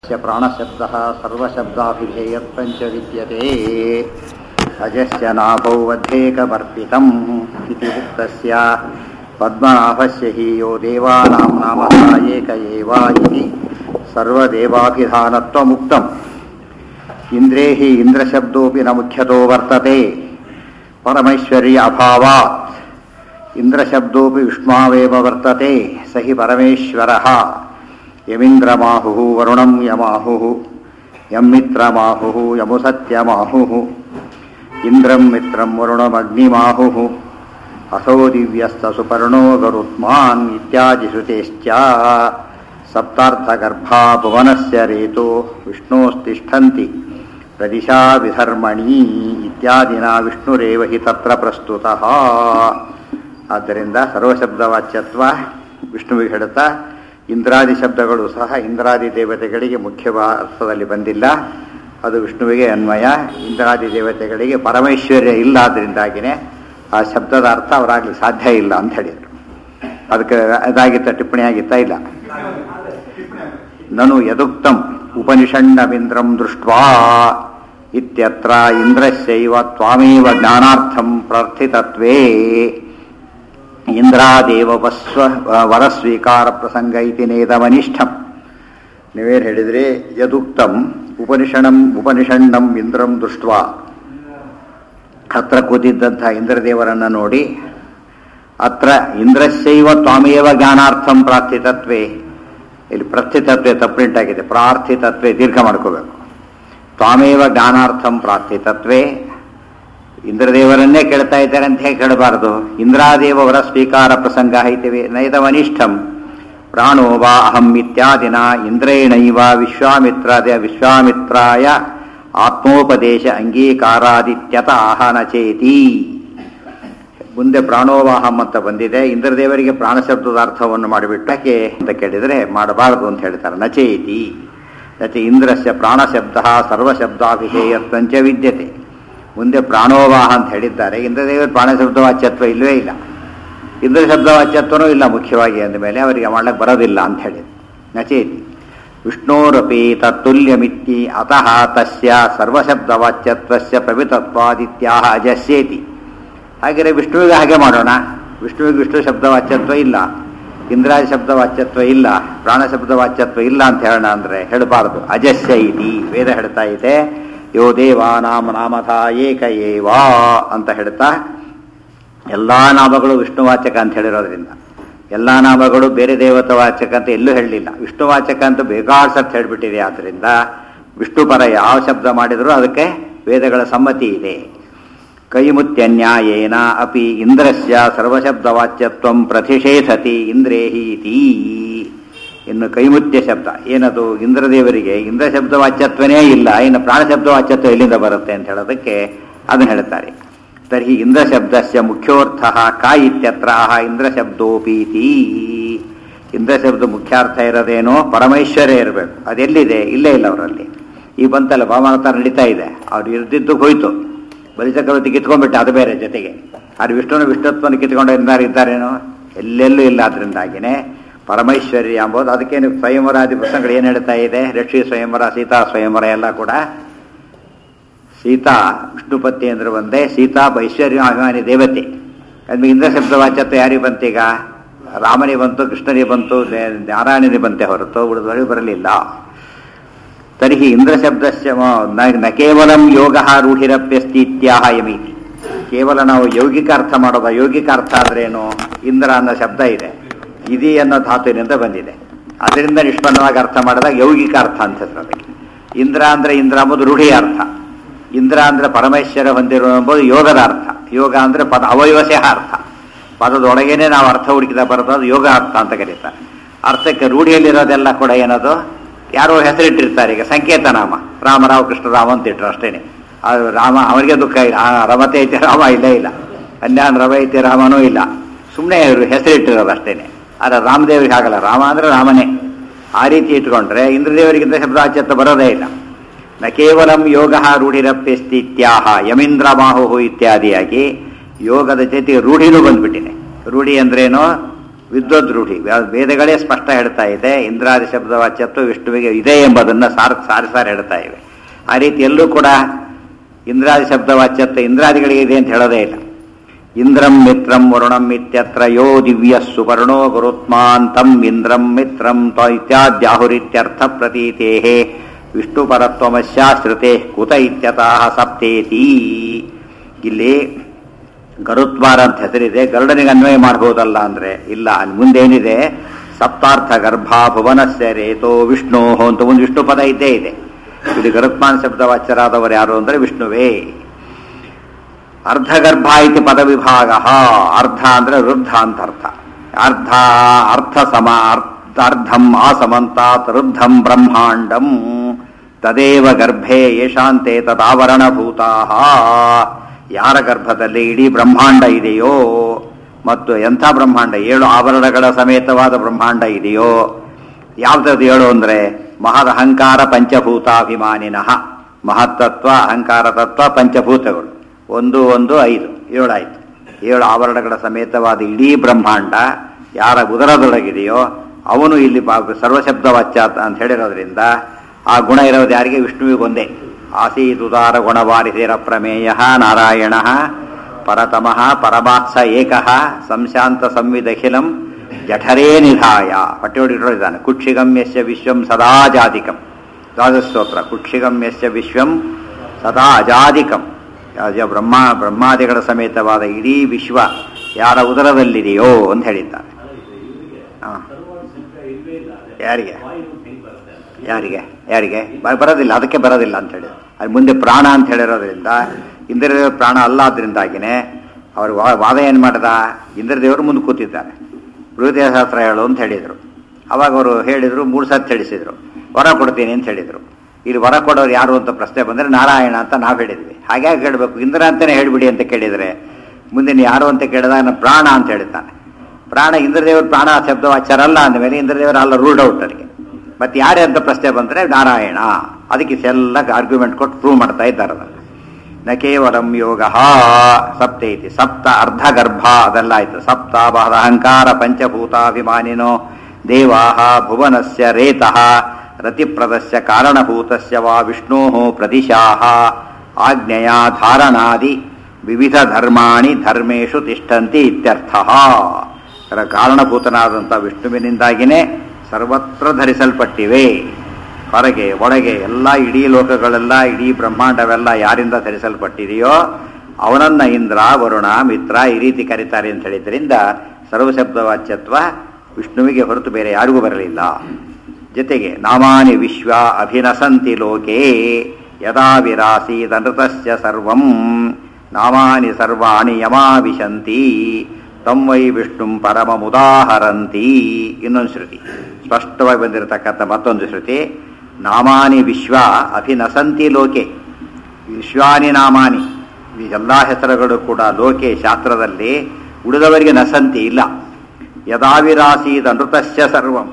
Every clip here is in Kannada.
ಪ್ರಾಣಶಬ್ದಃ ಸರ್ವಶಬ್ದಾಭಿಧೇಯತ್ವಂಚ ವಿದ್ಯತೆ ಅಜಸ್ಯ ನಾಭೌ ವಧ್ಯೇಕಮರ್ಪಿತಂ ಇತಿ ಉಕ್ತಸ್ಯ ಪದ್ಮನಾಭಸ್ಯ ಹಿ ಯೋ ದೇವಾನಾಂ ನಾಮಃ ಏಕ ಏವ ಇತಿ ಸರ್ವದೇವಾಭಿಧಾನತ್ವಮುಕ್ತಂ ಇಂದ್ರೇ ಹಿ ಇಂದ್ರಶಬ್ದೋಪಿ ನ ಮುಖ್ಯತೋ ವರ್ತತೆ ಪರಮೈಶ್ವರ್ಯ ಅಭಾವಾತ್ ಇಂದ್ರಶಬ್ದೋಪಿ ವಿಷ್ಣಾವೇವ ವರ್ತತೆ ಸ ಹಿ ಪರಮೇಶ್ವರಃ ಯಮಿಂದ್ರಮಾಹುಃ ವರುಣಂ ಯಮಾಹುಃ ಯಂ ಮಿತ್ರಮಾಹುಃ ಯಮು ಸತ್ಯಮಾಹುಃ ಇಂದ್ರಂ ಮಿತ್ರಂ ವರುಣಮಗ್ನಿಮಾಹುಃ ಅಸೋ ದಿವ್ಯಸ್ತ ಸುಪರ್ಣೋ ಗರುತ್ಮಾನ್ ಇತ್ಯಾದಿ ಶ್ರುತೇಶ್ಚ ಸಪ್ತಾರ್ಥಗರ್ಭಾ ಭುವನಸ್ಯ ರೇತೋ ವಿಷ್ಣೋಸ್ತಿಷ್ಠಂತಿ ಪ್ರದಿಶಾ ವಿಧರ್ಮಣಿ ಇತ್ಯಾದಿನ ವಿಷ್ಣುರೇವ ಹಿ ತತ್ರ ಪ್ರಸ್ತುತಃ. ಆದ್ದರಿಂದ ಸರ್ವಶಬ್ದವಾಚ್ಯತ್ವ ವಿಷ್ಣುವಿಗೆ ಹೇಳುತ್ತಾ ಇಂದ್ರಾದಿ ಶಬ್ದಗಳು ಸಹ ಇಂದ್ರಾದಿ ದೇವತೆಗಳಿಗೆ ಮುಖ್ಯ ಅರ್ಥದಲ್ಲಿ ಬಂದಿಲ್ಲ, ಅದು ವಿಷ್ಣುವಿಗೆ ಅನ್ವಯ. ಇಂದ್ರಾದಿ ದೇವತೆಗಳಿಗೆ ಪರಮೇಶ್ವರ್ಯ ಇಲ್ಲ, ಆದ್ದರಿಂದಾಗಿಯೇ ಆ ಶಬ್ದದ ಅರ್ಥ ಅವರಾಗಲಿ ಸಾಧ್ಯ ಇಲ್ಲ ಅಂತ ಹೇಳಿದರು. ಅದಕ್ಕೆ ಅದಾಗಿತ್ತ ಟಿಪ್ಪಣಿ ಆಗಿತ್ತಾ? ಇಲ್ಲ. ನನು ಯದುಕ್ತಂ ಉಪನಿಷಣ್ಣಮಿಂದ್ರಂ ದೃಷ್ಟ್ವಾ ಇತ್ಯತ್ರ ಇಂದ್ರಸ್ಯೈವ ತ್ವಾಮೇವ ಜ್ಞಾನಾರ್ಥಂ ಪ್ರಾರ್ಥಿತತ್ವೇ ಇಂದ್ರಾದೇವ ವರಸ್ವೀಕಾರ ಪ್ರಸಂಗ ಇತಿ ನೇದಮನಿಷ್ಠಂ. ನೀವೇನು ಹೇಳಿದ್ರಿ? ಯದುಕ್ತಂ ಉಪನಿಷಣ್ಣಂ ಇಂದ್ರಂ ದೃಷ್ಟ್ವಾ, ಹತ್ರ ಕೂತಿದ್ದಂಥ ಇಂದ್ರದೇವರನ್ನು ನೋಡಿ, ಅತ್ರ ಇಂದ್ರಸ್ಯೈವ ತ್ವಾಮೇವ ಜ್ಞಾನಾರ್ಥಂ ಪ್ರಾರ್ಥಿತತ್ವೇ, ಇಲ್ಲಿ ಪ್ರಸ್ಥಿತತ್ವೇ ತಪ್ಪುಂಟಾಗಿದೆ, ಪ್ರಾರ್ಥಿತತ್ವೇ ದೀರ್ಘ ಮಾಡ್ಕೋಬೇಕು. ತ್ವಾಮೇವ ಜ್ಞಾನಾರ್ಥಂ ಪ್ರಾರ್ಥಿತತ್ವೇ, ಇಂದ್ರದೇವರನ್ನೇ ಕೇಳ್ತಾ ಇದ್ದಾರೆ ಅಂತ ಹೇಗೆ ಕೇಳಬಾರದು? ಇಂದ್ರಾದೇವ ವರ ಸ್ವೀಕಾರ ಪ್ರಸಂಗ ಐತಿವೆ ನೈದಮನಿಷ್ಠಂ. ಪ್ರಾಣೋ ವಾ ಅಹಂ ಇತ್ಯಾದಿನ ಇಂದ್ರೇಣೈವ ವಿಶ್ವಾಮಿತ್ರಾಯ ಆತ್ಮೋಪದೇಶ ಅಂಗೀಕಾರಾದಿತ್ಯತಃ ನಚೇತಿ. ಮುಂದೆ ಪ್ರಾಣೋವಾಹಂ ಅಂತ ಬಂದಿದೆ, ಇಂದ್ರದೇವರಿಗೆ ಪ್ರಾಣಶಬ್ದದ ಅರ್ಥವನ್ನು ಮಾಡಿಬಿಟ್ಟಕ್ಕೆ ಅಂತ ಕೇಳಿದರೆ ಮಾಡಬಾರದು ಅಂತ ಹೇಳ್ತಾರೆ. ನಚೇತಿ ನಚ ಇಂದ್ರಸ್ಯ ಪ್ರಾಣಶಬ್ದ ಸರ್ವಶಬ್ದಾಭಿಧೇಯತ್ವಂಚ ವಿದ್ಯತೆ. ಮುಂದೆ ಪ್ರಾಣೋವಾಹ ಅಂತ ಹೇಳಿದ್ದಾರೆ, ಇಂದ್ರದೇವರ ಪ್ರಾಣಶಬ್ದವಾಚ್ಯತ್ವ ಇಲ್ಲವೇ ಇಲ್ಲ, ಇಂದ್ರ ಶಬ್ದವಾಚ್ಯತ್ವನೂ ಇಲ್ಲ ಮುಖ್ಯವಾಗಿ. ಅಂದಮೇಲೆ ಅವರಿಗೆ ಮಾಡಕ್ಕೆ ಬರೋದಿಲ್ಲ ಅಂತ ಹೇಳಿದ್ರು. ನಚೇತಿ ವಿಷ್ಣೋರಪಿ ತತ್ತುಲ್ಯಮಿತ್ತಿ ಅತಃ ತಸ್ಯ ಸರ್ವಶಬ್ದವಾಚ್ಯತ್ವಸ್ಯ ಪ್ರವಿತತ್ವಾದಿತ್ಯಾಹ ಅಜಸ್ಯೇತಿ. ಹಾಗೆಯೇ ವಿಷ್ಣುವಿಗೆ ಹಾಗೆ ಮಾಡೋಣ. ವಿಷ್ಣುವಿಗೆ ವಿಷ್ಣು ಶಬ್ದವಾಚ್ಯತ್ವ ಇಲ್ಲ, ಇಂದ್ರಾದಿ ಶಬ್ದವಾಚ್ಯತ್ವ ಇಲ್ಲ, ಪ್ರಾಣಶಬ್ದವಾಚ್ಯತ್ವ ಇಲ್ಲ ಅಂತ ಹೇಳೋಣ ಅಂದರೆ ಹೇಳಬಾರದು. ಅಜಸ್ಯ ಇತಿ ವೇದ ಹೇಳ್ತಾ ಇದೆ. ಯೋ ದೇವಾನಾಮ ನಾಮಥ ಏಕ ಏವ ಅಂತ ಹೇಳ್ತಾ ಎಲ್ಲ ನಾಮಗಳು ವಿಷ್ಣುವಾಚಕ ಅಂತ ಹೇಳಿರೋದ್ರಿಂದ ಎಲ್ಲ ನಾಮಗಳು ಬೇರೆ ದೇವತಾವಾಚಕ ಅಂತ ಎಲ್ಲೂ ಹೇಳಲಿಲ್ಲ. ವಿಷ್ಣುವಾಚಕ ಅಂತ ಬೇಕಾದ ಸರ್ತ್ ಹೇಳಿಬಿಟ್ಟಿದೆ. ಆದ್ದರಿಂದ ವಿಷ್ಣು ಪರ ಯಾವ ಶಬ್ದ ಮಾಡಿದರೂ ಅದಕ್ಕೆ ವೇದಗಳ ಸಮ್ಮತಿ ಇದೆ. ಕೈಮುತ್ಯನ್ಯಾಯೇನ ಅಪಿ ಇಂದ್ರಸ್ಯ ಸರ್ವಶಬ್ದವಾಚ್ಯತ್ವಂ ಪ್ರತಿಷೇಧತಿ ಇಂದ್ರೇಹಿ ಇತಿ. ಇನ್ನು ಕೈಮುತ್ಯ ಶಬ್ದ ಏನದು? ಇಂದ್ರದೇವರಿಗೆ ಇಂದ್ರ ಶಬ್ದವಾಚ್ಯತ್ವನೇ ಇಲ್ಲ, ಇನ್ನು ಪ್ರಾಣಶಬ್ದವಾಚ್ಯತ್ವ ಎಲ್ಲಿಂದ ಬರುತ್ತೆ ಅಂತ ಹೇಳೋದಕ್ಕೆ ಅದನ್ನು ಹೇಳ್ತಾರೆ. ತರ್ಹಿ ಇಂದ್ರ ಶಬ್ದಸ್ಯ ಮುಖ್ಯೋರ್ಥ ಕಾ ಇತ್ಯತ್ರ ಇಂದ್ರ ಶಬ್ದೋಪೀತಿ. ಇಂದ್ರ ಶಬ್ದ ಮುಖ್ಯಾರ್ಥ ಇರೋದೇನೋ ಪರಮೇಶ್ವರ್ಯ ಇರಬೇಕು. ಅದೆಲ್ಲಿದೆ? ಇಲ್ಲೇ ಇಲ್ಲ ಅವರಲ್ಲಿ. ಈ ಬಂತಲ್ಲ ಭಾಮಾವತಾರ ನಡೀತಾ ಇದೆ, ಅವ್ರು ಇರ್ದಿದ್ದು ಹೋಯ್ತು. ಬಲಿಚಕ್ರವರ್ತಿ ಕಿತ್ಕೊಂಡ್ಬಿಟ್ಟೆ, ಅದು ಬೇರೆ. ಜೊತೆಗೆ ಅದು ವಿಷ್ಣುತ್ವವನ್ನು ಕಿತ್ಕೊಂಡು ಇದ್ದಾರೇನೋ? ಎಲ್ಲೆಲ್ಲೂ ಇಲ್ಲ. ಅದರಿಂದಾಗಿನೇ ಪರಮೈಶ್ವರ್ಯ ಎಂಬುದು. ಅದಕ್ಕೇನು ಸ್ವಯಂವರಾದಿ ಪ್ರಸಂಗಗಳು ಏನು ಹೇಳ್ತಾ ಇದೆ? ರಕ್ಷಿ ಸ್ವಯಂವರ, ಸೀತಾ ಸ್ವಯಂವರ ಎಲ್ಲ ಕೂಡ ಸೀತಾ ವಿಷ್ಣುಪತಿ ಅಂದ್ರೆ ಒಂದೇ, ಸೀತಾ ಐಶ್ವರ್ಯ ಅಭಿಮಾನಿ ದೇವತೆ. ಅದ್ಮೇಲೆ ಇಂದ್ರ ಶಬ್ದವಾಚ್ಯತ್ವ ಯಾರಿಗೆ ಬಂತೀಗ? ರಾಮನಿಗೆ ಬಂತು, ಕೃಷ್ಣನಿಗೆ ಬಂತು, ನಾರಾಯಣನಿಗೆ ಬಂತೆ ಹೊರತು ಉಳಿದವರಿಗೆ ಬರಲಿಲ್ಲ. ತರ್ಹಿ ಇಂದ್ರ ಶಬ್ದಸ್ಯ ನ ಕೇವಲಂ ಯೋಗ ರೂಢಿರಪ್ಯಸ್ತಿತ್ಯಾಹ ಯಮೀತಿ. ಕೇವಲ ನಾವು ಯೌಗಿಕ ಅರ್ಥ ಮಾಡೋದ. ಯೌಗಿಕ ಅರ್ಥ ಅಂದ್ರೇನು? ಇಂದ್ರ ಅನ್ನೋ ಶಬ್ದ ಇದೆ, ಇದಿ ಅನ್ನೋ ಧಾತುವಿನಿಂದ ಬಂದಿದೆ, ಅದರಿಂದ ನಿಷ್ಪನ್ನವಾಗಿ ಅರ್ಥ ಮಾಡಿದಾಗ ಯೌಗಿಕ ಅರ್ಥ ಅಂತ ಅದಕ್ಕೆ. ಇಂದ್ರ ಅಂದ್ರೆ ಇಂದ್ರ ಎಂಬುದು ರೂಢಿಯ ಅರ್ಥ, ಇಂದ್ರ ಅಂದ್ರೆ ಪರಮೇಶ್ವರ ಹೊಂದಿರುವ ಎಂಬುದು ಯೋಗದ ಅರ್ಥ. ಯೋಗ ಅಂದ್ರೆ ಪದ ಅವಯವಶಃ ಅರ್ಥ, ಪದದೊಳಗೇನೆ ನಾವು ಅರ್ಥ ಹುಡುಕಿದ ಬರೋದು ಯೋಗ ಅರ್ಥ ಅಂತ ಕರೀತಾರೆ. ಅರ್ಥಕ್ಕೆ ರೂಢಿಯಲ್ಲಿರೋದೆಲ್ಲ ಕೂಡ ಏನದು? ಯಾರೋ ಹೆಸರಿಟ್ಟಿರ್ತಾರೆ. ಈಗ ಸಂಕೇತ ನಾಮ ರಾಮರಾವ್ ಕೃಷ್ಣರಾಮ ಅಂತ ಇಟ್ಟರು ಅಷ್ಟೇನೆ. ಅದು ರಾಮ ಅವರಿಗೆ ದುಃಖ ಇಲ್ಲ. ರಮತೆ ಐತಿ ರಾಮ ಇಲ್ಲೇ ಇಲ್ಲ, ಅನ್ಯಾನ್ ರವ ಐತಿ ರಾಮನೂ ಇಲ್ಲ, ಸುಮ್ಮನೆ ಹೆಸರಿಟ್ಟಿರೋದು ಅಷ್ಟೇನೆ. ಆದರೆ ರಾಮದೇವರಿಗೆ ಆಗಲ್ಲ, ರಾಮ ಅಂದರೆ ರಾಮನೇ. ಆ ರೀತಿ ಇಟ್ಕೊಂಡ್ರೆ ಇಂದ್ರದೇವರಿಗಿಂತ ಶಬ್ದಾಚ್ಯತ್ವ ಬರೋದೇ ಇಲ್ಲ. ನ ಕೇವಲಂ ಯೋಗ ರೂಢಿರಪ್ಯಸ್ತಿತ್ಯಾಹ ಯಮೀಂದ್ರ ಮಾಹು ಇತ್ಯಾದಿಯಾಗಿ ಯೋಗದ ಜೊತೆಗೆ ರೂಢಿನೂ ಬಂದ್ಬಿಟ್ಟಿದೆ. ರೂಢಿ ಅಂದ್ರೇನು? ವಿದ್ವದ್ರೂಢಿ. ವೇದಗಳೇ ಸ್ಪಷ್ಟ ಹೇಳ್ತಾ ಇದೆ ಇಂದ್ರಾದಿ ಶಬ್ದ ವಾಚ್ಯತ್ವ ವಿಷ್ಣುವಿಗೆ ಇದೆ ಎಂಬುದನ್ನು ಸಾರಿ ಹೇಳ್ತಾ ಇವೆ. ಆ ರೀತಿ ಎಲ್ಲೂ ಕೂಡ ಇಂದ್ರಾದಿ ಶಬ್ದ ವಾಚ್ಯತ್ವ ಇಂದ್ರಾದಿಗಳಿಗೆ ಇದೆ ಅಂತ ಹೇಳೋದೇ ಇಲ್ಲ. ಇಂದ್ರಂ ಮಿತ್ರಂ ವರುಣಂ ಇತ್ಯತ್ರ ಯೋ ದಿವ್ಯ ಸುಪರ್ಣೋ ಗುರುತ್ಮಾನ್ ತಂ ಇಂದ್ರಂ ಮಿತ್ರಂ ಇತ್ಯಾದ್ಯಾಹುರಿತ್ಯರ್ಥ ಪ್ರತೀತೇಃ ವಿಷ್ಣು ಪರತ್ವಮಶ್ಯಾಶ್ರಿತೆ ಕುತ ಇತ್ಯತಃ ಸಪ್ತೇತಿ. ಇಲ್ಲಿ ಗರುತ್ವಾರ ಅಂತ ಹೆಸರಿದೆ, ಗರುಡನಿಗೆ ಅನ್ವಯ ಮಾಡಬಹುದಲ್ಲ ಅಂದ್ರೆ ಇಲ್ಲ. ಅಲ್ಲಿ ಮುಂದೇನಿದೆ, ಸಪ್ತಾರ್ಥ ಗರ್ಭ ಭುವನಸ್ಯ ರೇತೋ ವಿಷ್ಣೋ ಅಂತ ಒಂದು ವಿಷ್ಣು ಪದ ಇದ್ದೇ ಇದೆ. ಇಲ್ಲಿ ಗರುತ್ಮಾನ್ ಶಬ್ದವಾಚ್ಯರಾದವರು ಯಾರು ಅಂದ್ರೆ ವಿಷ್ಣುವೇ. ಅರ್ಧಗರ್ಭ ಇತಿ ಪದ ವಿಭಾಗ. ಅರ್ಧ ಅಂದ್ರೆ ವೃದ್ಧ ಅಂತ ಅರ್ಥ. ಅರ್ಧ ಸಮ ಅರ್ಧಂ ಆಸಮಂತಾತ್ ವೃದ್ಧಂ ಬ್ರಹ್ಮಾಂಡಂ ತದೇವ ಗರ್ಭೆ ಯಶಾಂತೆ ತದಾವರಣಭೂತಾಃ. ಯಾರ ಗರ್ಭದಲ್ಲಿ ಇಡೀ ಬ್ರಹ್ಮಾಂಡ ಇದೆಯೋ, ಮತ್ತು ಎಂಥ ಬ್ರಹ್ಮಾಂಡ, 7 ಆವರಣಗಳ ಸಮೇತವಾದ ಬ್ರಹ್ಮಾಂಡ ಇದೆಯೋ, ಯಾವ್ದು 7 ಅಂದ್ರೆ ಮಹದ್ ಅಹಂಕಾರ ಪಂಚಭೂತಾಭಿಮಾನಿನಃ. ಮಹತ್ತತ್ವ, ಅಹಂಕಾರ ತತ್ವ, ಪಂಚಭೂತಗಳು 1 1 5 7 ಆಯ್ತು. 7 ಆವರಣಗಳ ಸಮೇತವಾದ ಇಡೀ ಬ್ರಹ್ಮಾಂಡ ಯಾರ ಉದರದೊಳಗಿದೆಯೋ ಅವನು ಇಲ್ಲಿ ಸರ್ವಶಬ್ದ ವಾಚ್ಯ ಅಂತ ಹೇಳಿರೋದ್ರಿಂದ ಆ ಗುಣ ಇರೋದು ಯಾರಿಗೆ? ವಿಷ್ಣುವಿಗೊಂದೇ. ಆಸೀದುದಾರ ಗುಣವಾರಿಸೇರ ಪ್ರಮೇಯ ನಾರಾಯಣ ಪರತಮಃ ಪರಮಾತ್ಸ ಏಕಃ ಸಂಶಾಂತ ಸಂವಿದಖಿಲಂ ಜಠರೇ ನಿಧಾಯ. ಹೊಟ್ಟೆಯೊಡಿಟ್ಟಿದ್ದಾನೆ. ಕುಕ್ಷಿಗಮ್ಯಸ್ಯ ವಿಶ್ವಂ ಸದಾ ಜಾತಿಕಂ. ದ್ವಾದಶಸ್ತೋತ್ರ. ಕುಕ್ಷಿಗಮ್ಯಸ್ಯ ವಿಶ್ವಂ ಸದಾ ಅಜಾದಿಕಂ. ಬ್ರಹ್ಮಾದಿಗಳ ಸಮೇತವಾದ ಇಡೀ ವಿಶ್ವ ಯಾರ ಉದರದಲ್ಲಿದೆಯೋ ಅಂತ ಹೇಳಿದ್ದಾರೆ. ಯಾರಿಗೆ ಯಾರಿಗೆ ಯಾರಿಗೆ ಬರೋದಿಲ್ಲ, ಅದಕ್ಕೆ ಬರೋದಿಲ್ಲ ಅಂತ ಹೇಳಿ ಅಲ್ಲಿ ಮುಂದೆ ಪ್ರಾಣ ಅಂತ ಹೇಳಿರೋದ್ರಿಂದ ಇಂದ್ರದೇವ ಪ್ರಾಣ ಅಲ್ಲ. ಆದ್ರಿಂದಾಗಿನೇ ಅವರು ವಾದ ಏನು ಮಾಡಿದ, ಇಂದ್ರದೇವರು ಮುಂದೆ ಕೂತಿದ್ದಾರೆ. ಬೃಹದೇವಶಾಸ್ತ್ರ ಹೇಳು ಅಂತ ಹೇಳಿದರು. ಅವಾಗ ಅವರು ಹೇಳಿದರು, 3 ಸತಿ ತಿಳಿಸಿದ್ರು, ವರ ಕೊಡ್ತೀನಿ ಅಂತ ಹೇಳಿದರು. ಇಲ್ಲಿ ವರ ಕೊಡೋರು ಯಾರು ಅಂತ ಪ್ರಶ್ನೆ ಬಂದರೆ ನಾರಾಯಣ ಅಂತ ನಾವು ಹೇಳಿದ್ವಿ. ಹಾಗಾಗಿ ಹೇಳಬೇಕು, ಇಂದ್ರ ಅಂತಲೇ ಹೇಳಿಬಿಡಿ ಅಂತ ಕೇಳಿದರೆ ಮುಂದೆ ನೀವು ಯಾರು ಅಂತ ಕೇಳಿದಾಗ ನಾನು ಪ್ರಾಣ ಅಂತ ಹೇಳಿದ್ದಾನೆ. ಪ್ರಾಣ ಇಂದ್ರದೇವರು ಪ್ರಾಣ ಶಬ್ದವಾಚಾರಲ್ಲ ಅಂದಮೇಲೆ ಇಂದ್ರದೇವರು ಅಲ್ಲ, ರೂಲ್ಡ್ ಔಟ್ ಅವರಿಗೆ. ಮತ್ತೆ ಯಾರೇ ಅಂತ ಪ್ರಶ್ನೆ ಬಂದರೆ ನಾರಾಯಣ. ಅದಕ್ಕೆ ಎಲ್ಲ ಆರ್ಗ್ಯುಮೆಂಟ್ ಕೊಟ್ಟು ಪ್ರೂವ್ ಮಾಡ್ತಾ ಇದ್ದಾರೆ ಅದನ್ನು. ನ ಕೇವಲಂ ಯೋಗ ಸಪ್ತೈತಿ. ಸಪ್ತ ಅರ್ಧಗರ್ಭ ಅದೆಲ್ಲ ಆಯ್ತು. ಸಪ್ತ ಬಹದ ಅಹಂಕಾರ ಪಂಚಭೂತಾಭಿಮಾನಿನೋ ದೇವಾಃ ಭುವನಸ್ಯ ರೇತಃ ರತಿಪ್ರದಸ್ಯ ಕಾರಣಭೂತಸ್ಯ ವಾ ವಿಷ್ಣೋಃ ಪ್ರದಿಶಾಃ ಆಜ್ಞೆಯ ಧಾರಣಾದಿ ವಿವಿಧ ಧರ್ಮಾಣಿ ಧರ್ಮೇಶು ತಿಷ್ಠಂತಿ ಇತ್ಯರ್ಥಃ. ಕಾರಣಭೂತನಾದಂಥ ವಿಷ್ಣುವಿನಿಂದಾಗಿನೇ ಸರ್ವತ್ರ ಧರಿಸಲ್ಪಟ್ಟಿವೆ. ಹೊರಗೆ ಒಳಗೆ ಎಲ್ಲ ಇಡೀ ಲೋಕಗಳೆಲ್ಲ ಇಡೀ ಬ್ರಹ್ಮಾಂಡವೆಲ್ಲ ಯಾರಿಂದ ಧರಿಸಲ್ಪಟ್ಟಿದೆಯೋ ಅವನನ್ನ ಇಂದ್ರ ವರುಣ ಮಿತ್ರ ಈ ರೀತಿ ಕರೀತಾರೆ ಅಂತ ಹೇಳಿದ್ರಿಂದ ಸರ್ವಶಬ್ದವಾಚ್ಯತ್ವ ವಿಷ್ಣುವಿಗೆ ಹೊರತು ಬೇರೆ ಯಾರಿಗೂ ಬರಲಿಲ್ಲ. ಜೊತೆಗೆ ನಾಮಾನಿ ವಿಶ್ವ ಅಭಿನಸಂತಿ ಲೋಕೆ ಯದಾ ವಿರಾಸೀದನೃತಸ್ಯ ಸರ್ವಂ ನಾಮಾನಿ ಸರ್ವಾಣಿ ಯಮಾವಿಶಂತಿ ತಂ ವೈ ವಿಷ್ಣುಂ ಪರಮಮುದಾಹರಂತಿ. ಇನ್ನೊಂದು ಶ್ರುತಿ ಸ್ಪಷ್ಟವಾಗಿ ಬಂದಿರತಕ್ಕಂಥ ಮತ್ತೊಂದು ಶ್ರುತಿ, ನಾಮಾನಿ ವಿಶ್ವ ಅಭಿನಸಂತಿ ಲೋಕೆ. ವಿಶ್ವಾನಿ ನಾಮಾನಿ, ಈ ಎಲ್ಲ ಹೆಸರುಗಳು ಕೂಡ ಲೋಕೆ ಶಾಸ್ತ್ರದಲ್ಲಿ ಉಳಿದವರಿಗೆ ನಸಂತಿ ಇಲ್ಲ. ಯದಾವಿರಾಸೀದ ಅನೃತಸ್ಯ ಸರ್ವಂ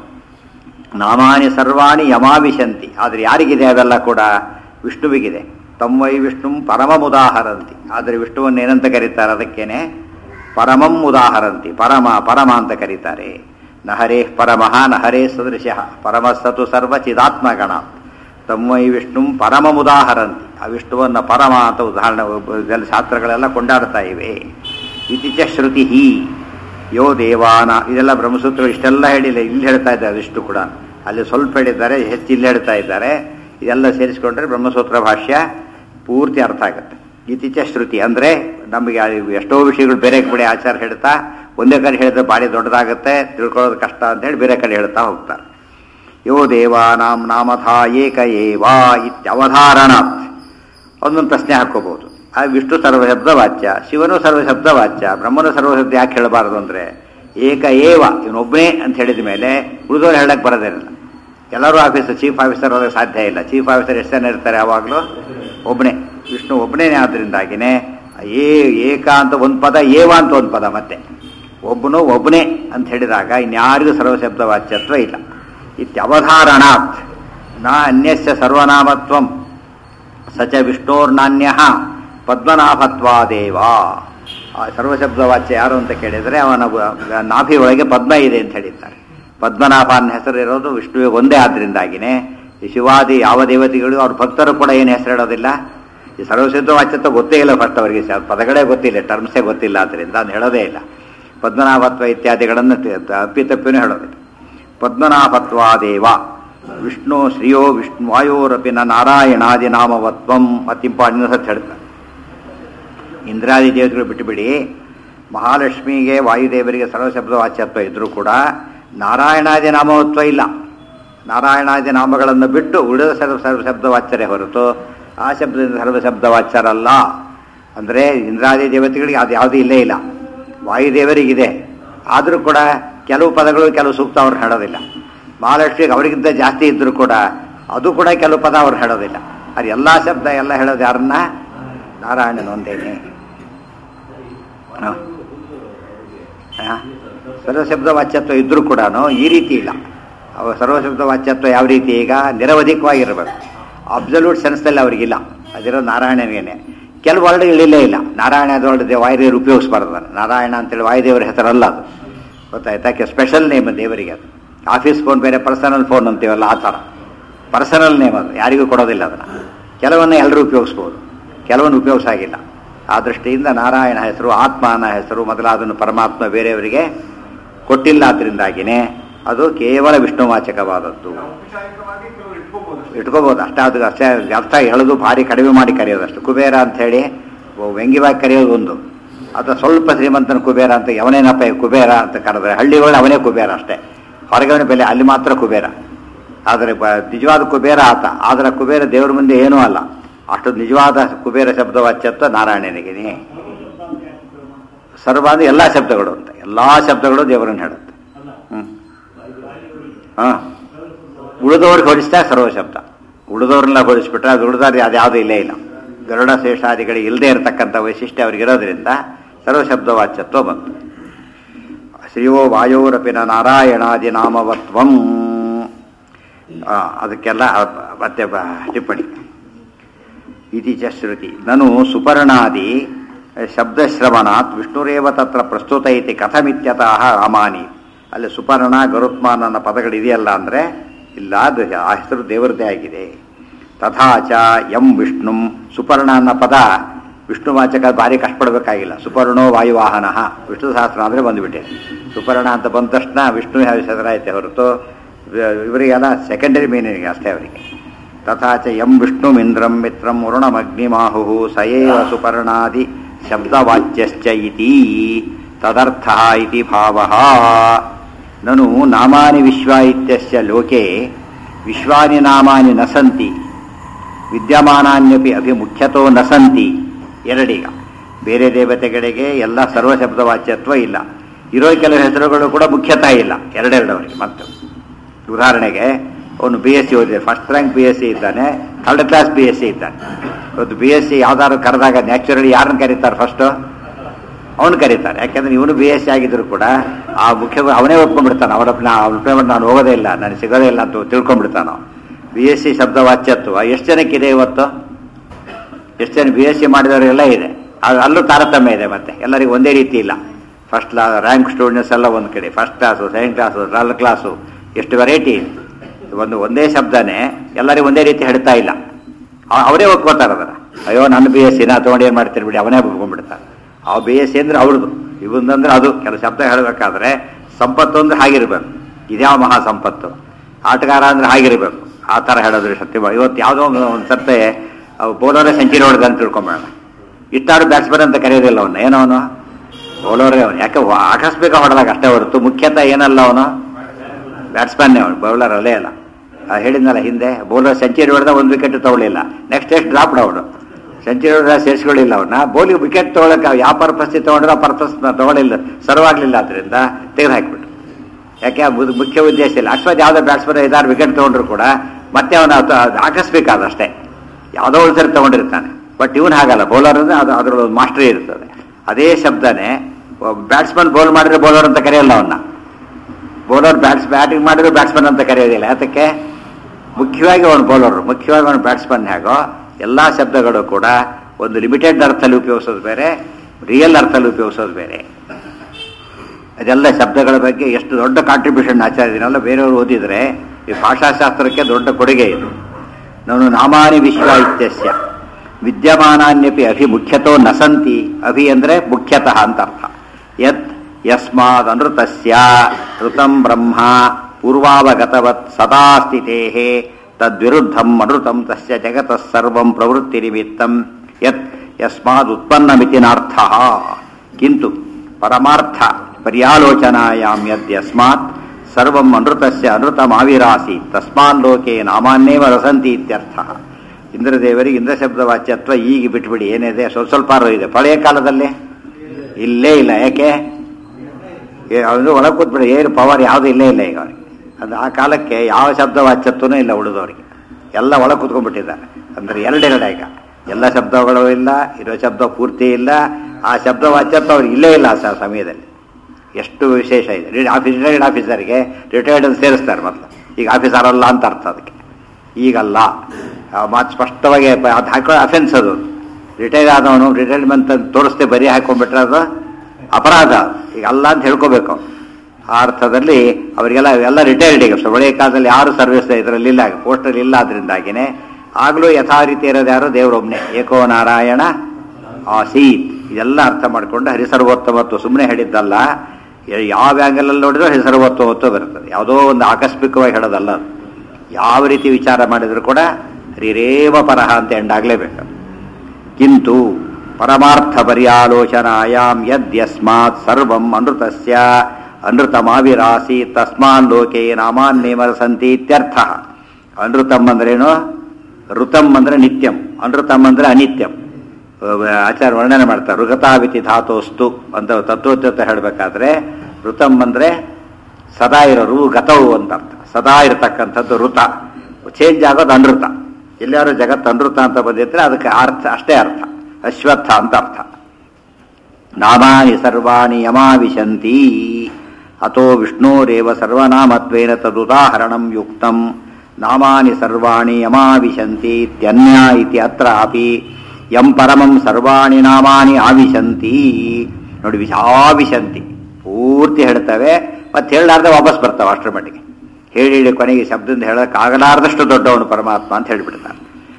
ನಾಮಾನಿ ಸರ್ವಾಣಿ ಯಮಾವಿಶಂತಿ. ಆದರೆ ಯಾರಿಗಿದೆ ಅವೆಲ್ಲ ಕೂಡ? ವಿಷ್ಣುವಿಗಿದೆ. ತಮ್ಮೈ ವಿಷ್ಣುಂ ಪರಮಂ ಉದಾಹರಂತಿ. ಆದರೆ ವಿಷ್ಣುವನ್ನು ಏನಂತ ಕರೀತಾರೆ? ಅದಕ್ಕೇನೆ ಪರಮಂ ಉದಾಹರಂತಿ. ಪರಮ ಅಂತ ಕರೀತಾರೆ. ನಹರೇ ಪರಮಃ ನಹರೇ ಸದೃಶಃ ಪರಮಸ್ಸತು ಸರ್ವಚಿದಾತ್ಮಗಣ ತಮ್ಮೈ ವಿಷ್ಣುಂ ಪರಮಮುದಾಹರಂತಿ. ಆ ವಿಷ್ಣುವನ್ನು ಪರಮ ಅಂತ ಉದಾಹರಣೆ ಶಾಸ್ತ್ರಗಳೆಲ್ಲ ಕೊಂಡಾಡ್ತಾ ಇವೆ. ಇತಿಚ ಶ್ರುತಿ ಯೋ ದೇವಾನ. ಇದೆಲ್ಲ ಬ್ರಹ್ಮಸೂತ್ರಗಳು ಇಷ್ಟೆಲ್ಲ ಹೇಳಿಲ್ಲ, ಇಲ್ಲಿ ಹೇಳ್ತಾ ಇದ್ದಾರೆ. ಇಷ್ಟು ಕೂಡ ಅಲ್ಲಿ ಸ್ವಲ್ಪ ಹೇಳಿದ್ದಾರೆ, ಹೆಚ್ಚು ಇಲ್ಲಿ ಹೇಳ್ತಾ ಇದ್ದಾರೆ. ಇದೆಲ್ಲ ಸೇರಿಸ್ಕೊಂಡ್ರೆ ಬ್ರಹ್ಮಸೂತ್ರ ಭಾಷ್ಯ ಪೂರ್ತಿ ಅರ್ಥ ಆಗುತ್ತೆ. ಇತಿಚ ಶ್ರುತಿ ಅಂದರೆ ನಮಗೆ ಎಷ್ಟೋ ವಿಷಯಗಳು ಬೇರೆ ಕಡೆ ಆಚಾರ ಹೇಳ್ತಾ ಒಂದೇ ಕಡೆ ಹೇಳಿದ್ರೆ ಭಾರಿ ದೊಡ್ಡದಾಗುತ್ತೆ, ತಿಳ್ಕೊಳ್ಳೋದು ಕಷ್ಟ ಅಂತ ಹೇಳಿ ಬೇರೆ ಕಡೆ ಹೇಳ್ತಾ ಹೋಗ್ತಾರೆ. ಯೋ ದೇವಾನಾಂ ನಾಮಧಾ ಏಕ ಏವಾ ಇತ್ಯವಧಾರಣಾತ್. ಒಂದೊಂದು ಪ್ರಶ್ನೆ ಹಾಕೋಬಹುದು. ಆ ವಿಷ್ಣು ಸರ್ವಶಬ್ದ ವಾಚ್ಯ, ಶಿವನು ಸರ್ವಶಬ್ದ ವಾಚ್ಯ, ಬ್ರಹ್ಮನು ಸರ್ವಶಬ್ದ ಯಾಕೆ ಹೇಳಬಾರದು ಅಂದರೆ ಏಕ ಏವ ಇವನೊಬ್ಬನೇ ಅಂತ ಹೇಳಿದ ಮೇಲೆ ಉಳಿದವರು ಹೇಳಕ್ಕೆ ಬರೋದಿರಲ್ಲ. ಎಲ್ಲರೂ ಚೀಫ್ ಆಫೀಸರ್ ಹೋಗೋಕ್ಕೆ ಸಾಧ್ಯ ಇಲ್ಲ. ಚೀಫ್ ಆಫೀಸರ್ ಎಷ್ಟು ಜನ ಇರ್ತಾರೆ? ಯಾವಾಗಲೂ ಒಬ್ಬನೇ. ವಿಷ್ಣು ಒಬ್ಬನೇ. ಆದ್ದರಿಂದಾಗಿನೇ ಏಕ ಅಂತ ಒಂದು ಪದ, ಏವ ಅಂತ ಒಂದು ಪದ, ಮತ್ತೆ ಒಬ್ಬನು ಒಬ್ಬನೇ ಅಂತ ಹೇಳಿದಾಗ ಇನ್ಯಾರಿಗೂ ಸರ್ವಶಬ್ದ ವಾಚ್ಯತ್ವ ಇಲ್ಲ. ಇತ್ಯವಧಾರಣಾತ್ ನಾ ಅನ್ಯಸ್ಯ ಸರ್ವನಾಮತ್ವಂ ಸಚ ವಿಷ್ಣೋರ್ನಾನ್ಯ ಪದ್ಮನಾಭತ್ವಾದೇವ. ಸರ್ವಶಬ್ದ ವಾಚ್ಯ ಯಾರು ಅಂತ ಕೇಳಿದರೆ ಅವನ ನಾಭಿ ಒಳಗೆ ಪದ್ಮ ಇದೆ ಅಂತ ಹೇಳಿದ್ದಾರೆ. ಪದ್ಮನಾಭ ಅನ್ನೋ ಹೆಸರು ಇರೋದು ವಿಷ್ಣುವಿಗೆ ಒಂದೇ ಆದ್ದರಿಂದಾಗಿನೇ ಈ ಶಿವಾದಿ ಯಾವ ದೇವತೆಗಳು ಅವ್ರ ಭಕ್ತರು ಕೂಡ ಏನು ಹೆಸರು ಹೇಳೋದಿಲ್ಲ. ಈ ಸರ್ವಶಬ್ದ ವಾಚ್ಯತ್ವ ಗೊತ್ತೇ ಇಲ್ಲ, ಫಸ್ಟ್ ಅವರಿಗೆ ಪದಗಳೇ ಗೊತ್ತಿಲ್ಲ, ಟರ್ಮ್ಸೇ ಗೊತ್ತಿಲ್ಲ, ಆದ್ದರಿಂದ ಅದು ಹೇಳೋದೇ ಇಲ್ಲ. ಪದ್ಮನಾಭತ್ವ ಇತ್ಯಾದಿಗಳನ್ನು ಅಪ್ಪಿತಪ್ಪಿನೂ ಹೇಳೋದಿಲ್ಲ. ಪದ್ಮನಾಭತ್ವಾದೇವ ವಿಷ್ಣು ಶ್ರೀಯೋ ವಿಷ್ಣು ವಾಯೋರಪಿನ ನಾರಾಯಣಾದಿ ನಾಮವತ್ವಂ ಮತ್ತು ಇಂಪಾರ್ಟೆಂಟ್ ಅಂತ ಹೇಳ್ತಾರೆ. ಇಂದ್ರಾದಿ ದೇವತೆಗಳು ಬಿಟ್ಟುಬಿಡಿ, ಮಹಾಲಕ್ಷ್ಮಿಗೆ ವಾಯುದೇವರಿಗೆ ಸರ್ವಶಬ್ದ ವಾಚ್ಯತ್ವ ಇದ್ದರೂ ಕೂಡ ನಾರಾಯಣಾದಿ ನಾಮವತ್ವ ಇಲ್ಲ. ನಾರಾಯಣಾದಿ ನಾಮಗಳನ್ನು ಬಿಟ್ಟು ಉಳಿದ ಸರ್ವಶಬ್ದ ವಾಚ್ಯರೇ ಹೊರತು ಆ ಶಬ್ದದಿಂದ ಸರ್ವಶಬ್ದ ವಾಚ್ಯರಲ್ಲ. ಅಂದರೆ ಇಂದ್ರಾದಿ ದೇವತೆಗಳಿಗೆ ಅದು ಯಾವುದೂ ಇಲ್ಲೇ ಇಲ್ಲ. ವಾಯುದೇವರಿಗಿದೆ, ಆದರೂ ಕೂಡ ಕೆಲವು ಪದಗಳು ಕೆಲವು ಸೂಕ್ತ ಅವ್ರು ಹೇಳೋದಿಲ್ಲ. ಮಹಾಲಕ್ಷ್ಮಿಗೆ ಅವರಿಗಿಂತ ಜಾಸ್ತಿ ಇದ್ದರೂ ಕೂಡ ಅದು ಕೂಡ ಕೆಲವು ಪದ ಅವ್ರು ಹೇಳೋದಿಲ್ಲ. ಅದು ಎಲ್ಲ ಶಬ್ದ ಎಲ್ಲ ಹೇಳೋದು ಯಾರನ್ನ? ನಾರಾಯಣನ ಒಂದೇನೆ. ಸರ್ವಶಬ್ದ ವಾಚ್ಯತ್ವ ಇದ್ದರೂ ಕೂಡ ಈ ರೀತಿ ಇಲ್ಲ. ಸರ್ವಶಬ್ದ ವಾಚ್ಯತ್ವ ಯಾವ ರೀತಿ? ಈಗ ನಿರವಧಿಕವಾಗಿರಬೇಕು, ಅಬ್ಸಲ್ಯೂಟ್ ಸೆನ್ಸ್ದಲ್ಲಿ ಅವ್ರಿಗಿಲ್ಲ. ಅದಿರೋ ನಾರಾಯಣನಿಗೇನೆ. ಕೆಲವು ವರ್ಡ್ಗಳಿಲ್ಲೇ ಇಲ್ಲ. ನಾರಾಯಣ ಅದೊಳಗೆ ವಾಯುದೇವರು ಉಪಯೋಗಿಸ್ಬಾರ್ದು. ನಾರಾಯಣ ಅಂತೇಳಿ ವಾಯುದೇವರ ಹೆಸರಲ್ಲ ಅದು, ಗೊತ್ತಾಯ್ತಾ? ಸ್ಪೆಷಲ್ ನೇಮ್ ದೇವರಿಗೆ. ಅದು ಆಫೀಸ್ ಫೋನ್ ಬೇರೆ, ಪರ್ಸನಲ್ ಫೋನ್ ಅಂತೀವಲ್ಲ ಆ ಥರ ಪರ್ಸನಲ್ ನೇಮ್ ಅದು, ಯಾರಿಗೂ ಕೊಡೋದಿಲ್ಲ ಅದನ್ನು. ಕೆಲವನ್ನ ಎಲ್ಲರೂ ಉಪಯೋಗಿಸ್ಬೋದು, ಕೆಲವೊಂದು ಉಪಯೋಗಿಸಾಗಿಲ್ಲ. ಆ ದೃಷ್ಟಿಯಿಂದ ನಾರಾಯಣ ಹೆಸರು, ಆತ್ಮನ ಹೆಸರು ಮೊದಲಾದನ್ನು ಪರಮಾತ್ಮ ಬೇರೆಯವರಿಗೆ ಕೊಟ್ಟಿಲ್ಲ. ಅದರಿಂದಾಗಿಯೇ ಅದು ಕೇವಲ ವಿಷ್ಣುವಾಚಕವಾದದ್ದು. ಇಟ್ಕೋಬೋದು ಅಷ್ಟೇ. ಅದು ಅಷ್ಟೇ ಅರ್ಥ ಹೇಳೋದು ಭಾರಿ ಕಡಿಮೆ ಮಾಡಿ ಕರೆಯೋದು ಅಷ್ಟು. ಕುಬೇರ ಅಂಥೇಳಿ ವ್ಯಂಗ್ಯವಾಗಿ ಕರೆಯೋದು ಒಂದು, ಅಥವಾ ಸ್ವಲ್ಪ ಶ್ರೀಮಂತನ ಕುಬೇರ ಅಂತ ಅವನೇನಪ್ಪ ಕುಬೇರ ಅಂತ ಕರೆದ್ರೆ ಹಳ್ಳಿಗಳು ಅವನೇ ಕುಬೇರ ಅಷ್ಟೇ, ಹೊರಗವನ ಬೆಲೆ ಅಲ್ಲಿ ಮಾತ್ರ ಕುಬೇರ. ಆದರೆ ನಿಜವಾದ ಕುಬೇರ ಆತ. ಆದರೆ ಕುಬೇರ ದೇವರ ಮುಂದೆ ಏನೂ ಅಲ್ಲ. ಅಷ್ಟು ನಿಜವಾದ ಕುಬೇರ ಶಬ್ದವಾಚ್ಯತ್ವ ನಾರಾಯಣನಿಗೆ. ಸರ್ವ ಅಂದರೆ ಎಲ್ಲ ಶಬ್ದಗಳು ಅಂತ, ಎಲ್ಲ ಶಬ್ದಗಳು ದೇವರನ್ನು ಹೇಳುತ್ತೆ. ಉಳಿದವ್ರಿಗೆ ಹೋಲಿಸಿದಾಗ ಸರ್ವಶಬ್ದ, ಉಳಿದವ್ರನ್ನೆಲ್ಲ ಹೋಲಿಸ್ಬಿಟ್ರೆ ಅದು ಉಳಿದವ್ರಿಗೆ ಅದ್ಯಾವುದೂ ಇಲ್ಲೇ ಇಲ್ಲ. ಗರುಡ ಶೇಷಾದಿಗಳಿಗೆ ಇಲ್ಲದೆ ಇರತಕ್ಕಂಥ ವೈಶಿಷ್ಟ್ಯ ಅವ್ರಿಗಿರೋದ್ರಿಂದ ಸರ್ವಶಬ್ದವಾಚ್ಯತ್ವ ಬಂತು. ಶ್ರೀಯೋ ವಾಯೋರಪಿನ ನಾರಾಯಣಾದಿ ನಾಮವತ್ವಂ. ಅದಕ್ಕೆಲ್ಲ ಮತ್ತೆ ಟಿಪ್ಪಣಿ. ಇತಿ ಚ ಶ್ರುತಿ ನನು ಸುಪರ್ಣಾದಿ ಶಬ್ದಶ್ರವಣಾತ್ ವಿಷ್ಣುರೇವ ತತ್ರ ಪ್ರಸ್ತುತ ಇತಿ ಕಥಮಿತ್ಯತಃ ರಾಮಾನಿ. ಅಲ್ಲಿ ಸುಪರ್ಣ ಗರುತ್ಮಾನ್ ಅನ್ನೋ ಪದಗಳಿದೆಯಲ್ಲ ಅಂದರೆ ಇಲ್ಲ, ಅದು ಆ ಹೆಸರು ದೇವರದೇ ಆಗಿದೆ. ತಥಾಚ ಎಂ ವಿಷ್ಣು ಸುಪರ್ಣ ಅನ್ನೋ ಪದ ವಿಷ್ಣುವಾಚಕ ಭಾರಿ ಕಷ್ಟಪಡಬೇಕಾಗಿಲ್ಲ. ಸುಪರ್ಣೋ ವಾಯುವಾಹನ ವಿಷ್ಣು ಸಹಸ್ರ ಅಂದರೆ ಬಂದುಬಿಟ್ಟೆ. ಸುಪರ್ಣ ಅಂತ ಬಂದ ತಕ್ಷಣ ವಿಷ್ಣು ಹೆಸರಾಯ್ತೆ ಹೊರತು ಇವರಿಗೆಲ್ಲ ಸೆಕೆಂಡರಿ ಮೀನಿಂಗ್ ಅಷ್ಟೇ ಅವರಿಗೆ. ತಥಾಚ ಎಂ ವಿಷ್ಣುಮಿಂದ್ರಂ ಮಿತ್ರಂ ವರುಣಮಗ್ನಿಮಾಹು ಸಯೇವ ಸುಪರ್ಣಾದಿ ಶಬ್ದವಾಚ್ಯಶ್ಚ ಇತಿ ತದರ್ಥ ಇತಿ ಭಾವಃ. ನನು ನಾಮಾನಿ ವಿಶ್ವ ಇತ್ಯಸ್ಯ ಲೋಕೆ ವಿಶ್ವಾನಿ ನಾಮಾನಿ ನ ಸಂತಿ ವಿದ್ಯಮಾನಾನ್ಯಪಿ ಅಭಿಮುಖ್ಯತೋ ನ ಸಂತಿ. ಎರಡೀಗ ಬೇರೆ ದೇವತೆಗಳಿಗೆ ಎಲ್ಲ ಸರ್ವಶಬ್ದವಾಚ್ಯತ್ವ ಇಲ್ಲ. ಇರೋ ಕೆಲವು ಹೆಸರುಗಳು ಕೂಡ ಮುಖ್ಯತಃ ಇಲ್ಲ, ಎರಡೆರಡವರಿಗೆ. ಮತ್ತು ಉದಾಹರಣೆಗೆ ಅವನು BSc ಓದಿದೆ, ಫಸ್ಟ್ ರ್ಯಾಂಕ್ BSc ಇದ್ದಾನೆ, ಥರ್ಡ್ ಕ್ಲಾಸ್ BSc ಇದ್ದಾನೆ. ಇವತ್ತು BSc ಯಾವ್ದಾದ್ರು ಕರೆದಾಗ ನ್ಯಾಚುರಲಿ ಯಾರನ್ನು ಕರೀತಾರೆ? ಫಸ್ಟು ಅವನು ಕರೀತಾರೆ. ಯಾಕೆಂದ್ರೆ ಇವನು BSc ಆಗಿದ್ರು ಕೂಡ ಆ ಮುಖ್ಯ ಅವನೇ ಒಪ್ಕೊಂಡ್ಬಿಡ್ತಾನೆ. ಅವನ ಪೇಮೆಂಟ್ ನಾನು ಹೋಗೋದೇ ಇಲ್ಲ, ನನಗೆ ಸಿಗೋದೇ ಇಲ್ಲ ಅಂತ ತಿಳ್ಕೊಂಡ್ಬಿಡ್ತಾನೆ. BSc ಶಬ್ದವಾಚ್ಯತ್ವ ಎಷ್ಟು ಜನಕ್ಕಿದೆ ಇವತ್ತು? ಎಷ್ಟು ಜನ BSc ಮಾಡಿದವರೆಲ್ಲ ಇದೆ. ಅಲ್ಲೂ ತಾರತಮ್ಯ ಇದೆ. ಮತ್ತೆ ಎಲ್ಲರಿಗೂ ಒಂದೇ ರೀತಿ ಇಲ್ಲ. ಫಸ್ಟ್ ರ್ಯಾಂಕ್ ಸ್ಟೂಡೆಂಟ್ಸ್ ಎಲ್ಲ ಒಂದು ಕಡೆ, first class, second class, third class, ಎಷ್ಟು ವೆರೈಟಿ. ಒಂದೇ ಶಬ್ದನೇ ಎಲ್ಲರಿಗೂ ಒಂದೇ ರೀತಿ ಹೇಳ್ತಾ ಇಲ್ಲ. ಅವರೇ ಒಪ್ಕೋತಾರೆ ಅದನ್ನು. ಅಯ್ಯೋ ನನ್ನ BSc ನಾ ತೊಗೊಂಡು ಏನು ಮಾಡ್ತೀನಿ ಬಿಡಿ, ಅವನೇ ಒಪ್ಕೊಂಡ್ಬಿಡ್ತಾರೆ. ಆ BSc ಅಂದರೆ ಅವ್ರದ್ದು, ಇವೊಂದಂದ್ರೆ ಅದು. ಕೆಲವು ಶಬ್ದ ಹೇಳಬೇಕಾದ್ರೆ ಸಂಪತ್ತು ಅಂದರೆ ಹಾಗಿರ್ಬೇಕು, ಇದ್ಯಾವ ಮಹಾ ಸಂಪತ್ತು. ಆಟಗಾರ ಅಂದರೆ ಹಾಗಿರ್ಬೇಕು, ಆ ಥರ ಹೇಳೋದ್ರೆ ಸತ್ಯ. ಇವತ್ತು ಯಾವುದೋ ಒಂದು ಸರ್ತೆ ಬೌಲರೇ ಸೆಂಚುರಿ ಹೊಡೆದ ಅಂತ ತಿಳ್ಕೊಂಬೇಡ, ಇಷ್ಟಾರು ಬ್ಯಾಟ್ಸ್ಮನ್ ಅಂತ ಕರೆಯೋದಿಲ್ಲ ಅವನು. ಏನೋ ಅವನು ಬೌಲರೇ ಅವನು. ಯಾಕೆ ಆಕಸ್ಮಿಕ ಹೊಡೆದಾಗ ಅಷ್ಟೇ ಹೊರತು ಮುಖ್ಯತಃ ಏನಲ್ಲ ಅವನು ಬ್ಯಾಟ್ಸ್ಮನ್ನೇ ಅವನು, ಬೌಲರ್ ಅಲ್ಲೇ ಅಲ್ಲ. ಹೇಳಿದ್ನಲ್ಲ ಹಿಂದೆ, ಬೌಲರ್ ಸೆಂಚುರಿ ಹೊಡೆದ ಒಂದು ವಿಕೆಟ್ ತಗೊಳ್ಳಿಲ್ಲ, ನೆಕ್ಸ್ಟ್ ಟೆಸ್ಟ್ ಡ್ರಾಪ್ಡ್ ಅವನು. ಸೆಂಚುರಿ ಹೊಡೆದ ಸೇರಿಸ್ಕೊಳ್ಳಿಲ್ಲ ಅವನ್ನ. ಬೌಲಿಂಗ್ ವಿಕೆಟ್ ತೊಗೊಳಕ್ಕೆ ಯಾವ ಪರ್ಪಸ್ಸಿಗೆ ತೊಗೊಂಡ್ರೆ ಆ ಪರ್ಪಸ್ ತೊಗೊಳ್ಳಿಲ್ಲ, ಸರ್ವಾಗಲಿಲ್ಲ, ಅದರಿಂದ ತೆಗೆದು ಹಾಕಿಬಿಟ್ಟು. ಯಾಕೆ ಮುಖ್ಯ ಉದ್ದೇಶ ಇಲ್ಲ. ಅಕಸ್ಮಾತ್ ಯಾವುದೋ ಬ್ಯಾಟ್ಸ್ಮನ್ 5-6 ವಿಕೆಟ್ ತೊಗೊಂಡ್ರು ಕೂಡ ಮತ್ತೆ ಅವನು ಆಕಸ್ಮಿಕ ಅದಷ್ಟೇ, ಯಾವುದೋ ಒಂದು ಸರಿ ತೊಗೊಂಡಿರ್ತಾನೆ. ಬಟ್ ಇವನು ಹಾಗಲ್ಲ, ಬೌಲರ್ ಅಂದರೆ ಅದು ಅದರೊಂದು ಮಾಸ್ಟರಿ ಇರ್ತದೆ. ಅದೇ ಶಬ್ದನೇ ಬ್ಯಾಟ್ಸ್ಮನ್ ಬೌಲ್ ಮಾಡಿದ್ರೆ ಬೌಲರ್ ಅಂತ ಕರೆಯಲ್ಲ ಅವನ್ನ. ಬೌಲರ್ ಬ್ಯಾಟಿಂಗ್ ಮಾಡಿದ್ರೆ ಬ್ಯಾಟ್ಸ್ಮನ್ ಅಂತ ಕರೆಯೋದಿಲ್ಲ. ಅದಕ್ಕೆ ಮುಖ್ಯವಾಗಿ ಅವನು ಬೌಲರ್, ಮುಖ್ಯವಾಗಿ ಅವನು ಬ್ಯಾಟ್ಸ್ಮನ್. ಹೇಗೋ ಎಲ್ಲ ಶಬ್ದಗಳು ಕೂಡ ಒಂದು ಲಿಮಿಟೆಡ್ ಅರ್ಥದಲ್ಲಿ ಉಪಯೋಗಿಸೋದು ಬೇರೆ, ರಿಯಲ್ ಅರ್ಥದಲ್ಲಿ ಉಪಯೋಗಿಸೋದು ಬೇರೆ. ಅದೆಲ್ಲ ಶಬ್ದಗಳ ಬಗ್ಗೆ ಎಷ್ಟು ದೊಡ್ಡ ಕಾಂಟ್ರಿಬ್ಯೂಷನ್ ಆಚಾರ್ಯದಿನಲ್ಲ ಬೇರೆಯವರು ಓದಿದರೆ ಈ ಭಾಷಾಶಾಸ್ತ್ರಕ್ಕೆ ದೊಡ್ಡ ಕೊಡುಗೆ ಇದು. ನಾನು ನಾಮಾನಿ ವಿಶ್ವ ಇತ್ಯಸ್ಯ ವಿದ್ಯಮಾನಾನ್ಯಪಿ ಅಭಿ ಮುಖ್ಯತೋ ನಸಂತಿ. ಅಭಿ ಅಂದರೆ ಮುಖ್ಯತಃ ಅಂತ ಅರ್ಥ. ಯತ್ ಯಸ್ಮಾದ್ ಅನೃತಸ್ಯ ಋತಂ ಬ್ರಹ್ಮ ಪೂರ್ವಾವಗತವತ್ ಸದಾ ಸ್ಥಿತೇಃ ತದ್ವಿರುದ್ಧಂ ಅನೃತಂ ತಸ್ಯ ಜಗತಃ ಸರ್ವಂ ಪ್ರವೃತ್ತಿ ನಿಮಿತ್ತಂ ಯತ್ ಯಸ್ಮಾದ್ ಉತ್ಪನ್ನಮಿತಿ ನಾರ್ಥಃ. ಕಿಂತು ಪರಮಾರ್ಥ ಪರ್ಯಾಲೋಚನಾಯಾಂ ಯದ್ ಯಸ್ಮಾತ್ ಸರ್ವಂ ಅನೃತಸ್ಯ ಅನೃತಮಾವಿರಾಸಿ ತಸ್ಮಾನ್ ಲೋಕೆ ನಾಮಾನ್ಯೇವ ರಸಂತಿ ಇತ್ಯರ್ಥಃ. ಇಂದ್ರದೇವರಿಗೆ ಇಂದ್ರ ಶಬ್ದ ವಾಚ್ಯತ್ವ ಈಗ ಬಿಟ್ಬಿಡಿ, ಏನಿದೆ ಸ್ವಲ್ಪ ಇದೆ. ಪಳೆಯ ಕಾಲದಲ್ಲಿ ಇಲ್ಲೇ ಇಲ್ಲ. ಯಾಕೆ? ಅದು ಒಳಗೆ ಕೂತ್ಬಿಡಿ, ಏನು ಪವರ್ ಯಾವುದು ಇಲ್ಲೇ ಇಲ್ಲ ಈಗ ಅವ್ರಿಗೆ. ಅದು ಆ ಕಾಲಕ್ಕೆ ಯಾವ ಶಬ್ದ ವಾಚ್ಯತ್ವನೂ ಇಲ್ಲ ಉಳಿದವರಿಗೆ, ಎಲ್ಲ ಒಳಗೆ ಕೂತ್ಕೊಂಡ್ಬಿಟ್ಟಿದ್ದಾರೆ. ಅಂದರೆ ಎರಡೆರಡೆ ಈಗ ಎಲ್ಲ ಶಬ್ದಗಳು ಇಲ್ಲ, ಇರೋ ಶಬ್ದ ಪೂರ್ತಿ ಇಲ್ಲ. ಆ ಶಬ್ದ ವಾಚ್ಯತ್ವ ಅವ್ರಿಗೆ ಇಲ್ಲೇ ಇಲ್ಲ ಆ ಸಮಯದಲ್ಲಿ. ಎಷ್ಟು ವಿಶೇಷ ಇದೆ. ರಿಟೈರ್ಡ್ ಆಫೀಸರ್ಗೆ ರಿಟೈರ್ಡ್ ಅಂತ ಸೇರಿಸ್ತಾರೆ ಮೊದಲು. ಈಗ ಆಫೀಸರ್ ಅಲ್ಲ ಅಂತ ಅರ್ಥ ಅದಕ್ಕೆ. ಈಗಲ್ಲ ಮಾತು ಸ್ಪಷ್ಟವಾಗಿ ಅದು ಹಾಕೊಳ್ಳೋ ಅಫೆನ್ಸ್. ಅದು ರಿಟೈರ್ ಆದವನು ರಿಟೈರ್ಮೆಂಟ್ ಅಂತ ತೋರಿಸ್ದೆ ಬರೀ ಹಾಕೊಂಡ್ಬಿಟ್ರೆ ಅದು ಅಪರಾಧ. ಈಗ ಅಲ್ಲ ಅಂತ ಹೇಳ್ಕೋಬೇಕು. ಆ ಅರ್ಥದಲ್ಲಿ ಅವರಿಗೆಲ್ಲ ಎಲ್ಲ ರಿಟೈರ್ಡ್. ಈಗ ಒಳ್ಳೆಯ ಕಾಲದಲ್ಲಿ ಯಾರು ಸರ್ವಿಸ್ ಇದರಲ್ಲಿ ಇಲ್ಲ, ಪೋಸ್ಟಲ್ಲಿ ಇಲ್ಲ. ಅದರಿಂದಾಗಿನೇ ಆಗಲೂ ಯಥಾ ರೀತಿ ಇರೋದು ಯಾರು? ದೇವರೊಬ್ಬನೇ. ಏಕೋ ನಾರಾಯಣ ಆಸೀತ್. ಇದೆಲ್ಲ ಅರ್ಥ ಮಾಡಿಕೊಂಡು ಹರಿಸರ್ವೋತ್ತಮತ್ವ ಸುಮ್ಮನೆ ಹೇಳಿದ್ದಲ್ಲ. ಯಾವ ಆ್ಯಂಗಲಲ್ಲಿ ನೋಡಿದ್ರೂ ಹರಿಸರ್ವೋತ್ತಮತ್ವ ಬರ್ತದೆ. ಯಾವುದೋ ಒಂದು ಆಕಸ್ಮಿಕವಾಗಿ ಹೇಳೋದಲ್ಲ. ಯಾವ ರೀತಿ ವಿಚಾರ ಮಾಡಿದ್ರು ಕೂಡ ಹರಿರೇವ ಪರಹ ಅಂತ ಎಂಡಾಗಲೇಬೇಕು. ಕಿಂತು ಪರಮಾರ್ಥ ಪರ್ಯಾಲೋಚನಾಯಾಂ ಯದ್ ಯಸ್ಮಾತ್ ಸರ್ವಂ ಅನೃತಸ್ಯ ಅನೃತಮಾವಿರಾಸಿ ತಸ್ಮಾನ್ ಲೋಕೆ ನಾಮಾನ್ಯೇವ ಸಂತಿ ಇತ್ಯರ್ಥ. ಅನೃತಂ ಅಂದ್ರೇನು? ಋತಂ ಅಂದ್ರೆ ನಿತ್ಯಂ, ಅನೃತಂ ಅಂದ್ರೆ ಅನಿತ್ಯಂ. ಆಚಾರ್ಯ ವರ್ಣನೆ ಮಾಡ್ತಾರೆ. ಋಗತಾವಿತಿ ಧಾತೋಸ್ತು ಅಂತ ತತ್ವೋತ್ತರ ಹೇಳಬೇಕಾದ್ರೆ ಋತಂ ಅಂದ್ರೆ ಸದಾ ಇರೋ, ರು ಗತವು ಅಂತ ಅರ್ಥ. ಸದಾ ಇರತಕ್ಕಂಥದ್ದು ಋತ. ಚೇಂಜ್ ಆಗೋದು ಅನೃತ. ಎಲ್ಲಾರು ಜಗತ್ತು ಅನೃತ ಅಂತ ಬಂದಿದ್ರೆ ಅದಕ್ಕೆ ಅರ್ಥ ಅಷ್ಟೇ ಅರ್ಥ. ಅಶ್ವತ್ಥ ಅಂತ ಅರ್ಥ. ನಾಮಾನಿ ಸರ್ವಾಣಿ ಯಮಾವಿಶಂತಿ ಅಥೋ ವಿಷ್ಣೋರೇವ ಸರ್ವನಾಮತ್ವೇನ ತದುದಾಹರಣಂ ಯುಕ್ತಂ. ನಾಮಾನಿ ಸರ್ವಾಣಿ ಯಮಾವಿಶಂತಿ ಇತ್ಯನ್ಯ ಇತಿ ಅತ್ರಾಪಿ ಯಂ ಪರಮಂ ಸರ್ವಾಣಿ ನಾಮಾನಿ ಆವಿಶಂತಿ. ನೋಡಿ, ಆವಿಶಂತಿ ಪೂರ್ತಿ ಹೇಳ್ತವೆ, ಮತ್ತೆ ಹೇಳಲಾರ್ದೆ ವಾಪಸ್ ಬರ್ತಾವೆ. ಅಷ್ಟರ ಮಟ್ಟಿಗೆ ಹೇಳಿ ಕೊನೆಗೆ ಶಬ್ದದಿಂದ ಹೇಳೋಕ್ಕಾಗಲಾರ್ದಷ್ಟು ದೊಡ್ಡವನು ಪರಮಾತ್ಮ ಅಂತ ಹೇಳಿಬಿಡ್ತಾನೆ.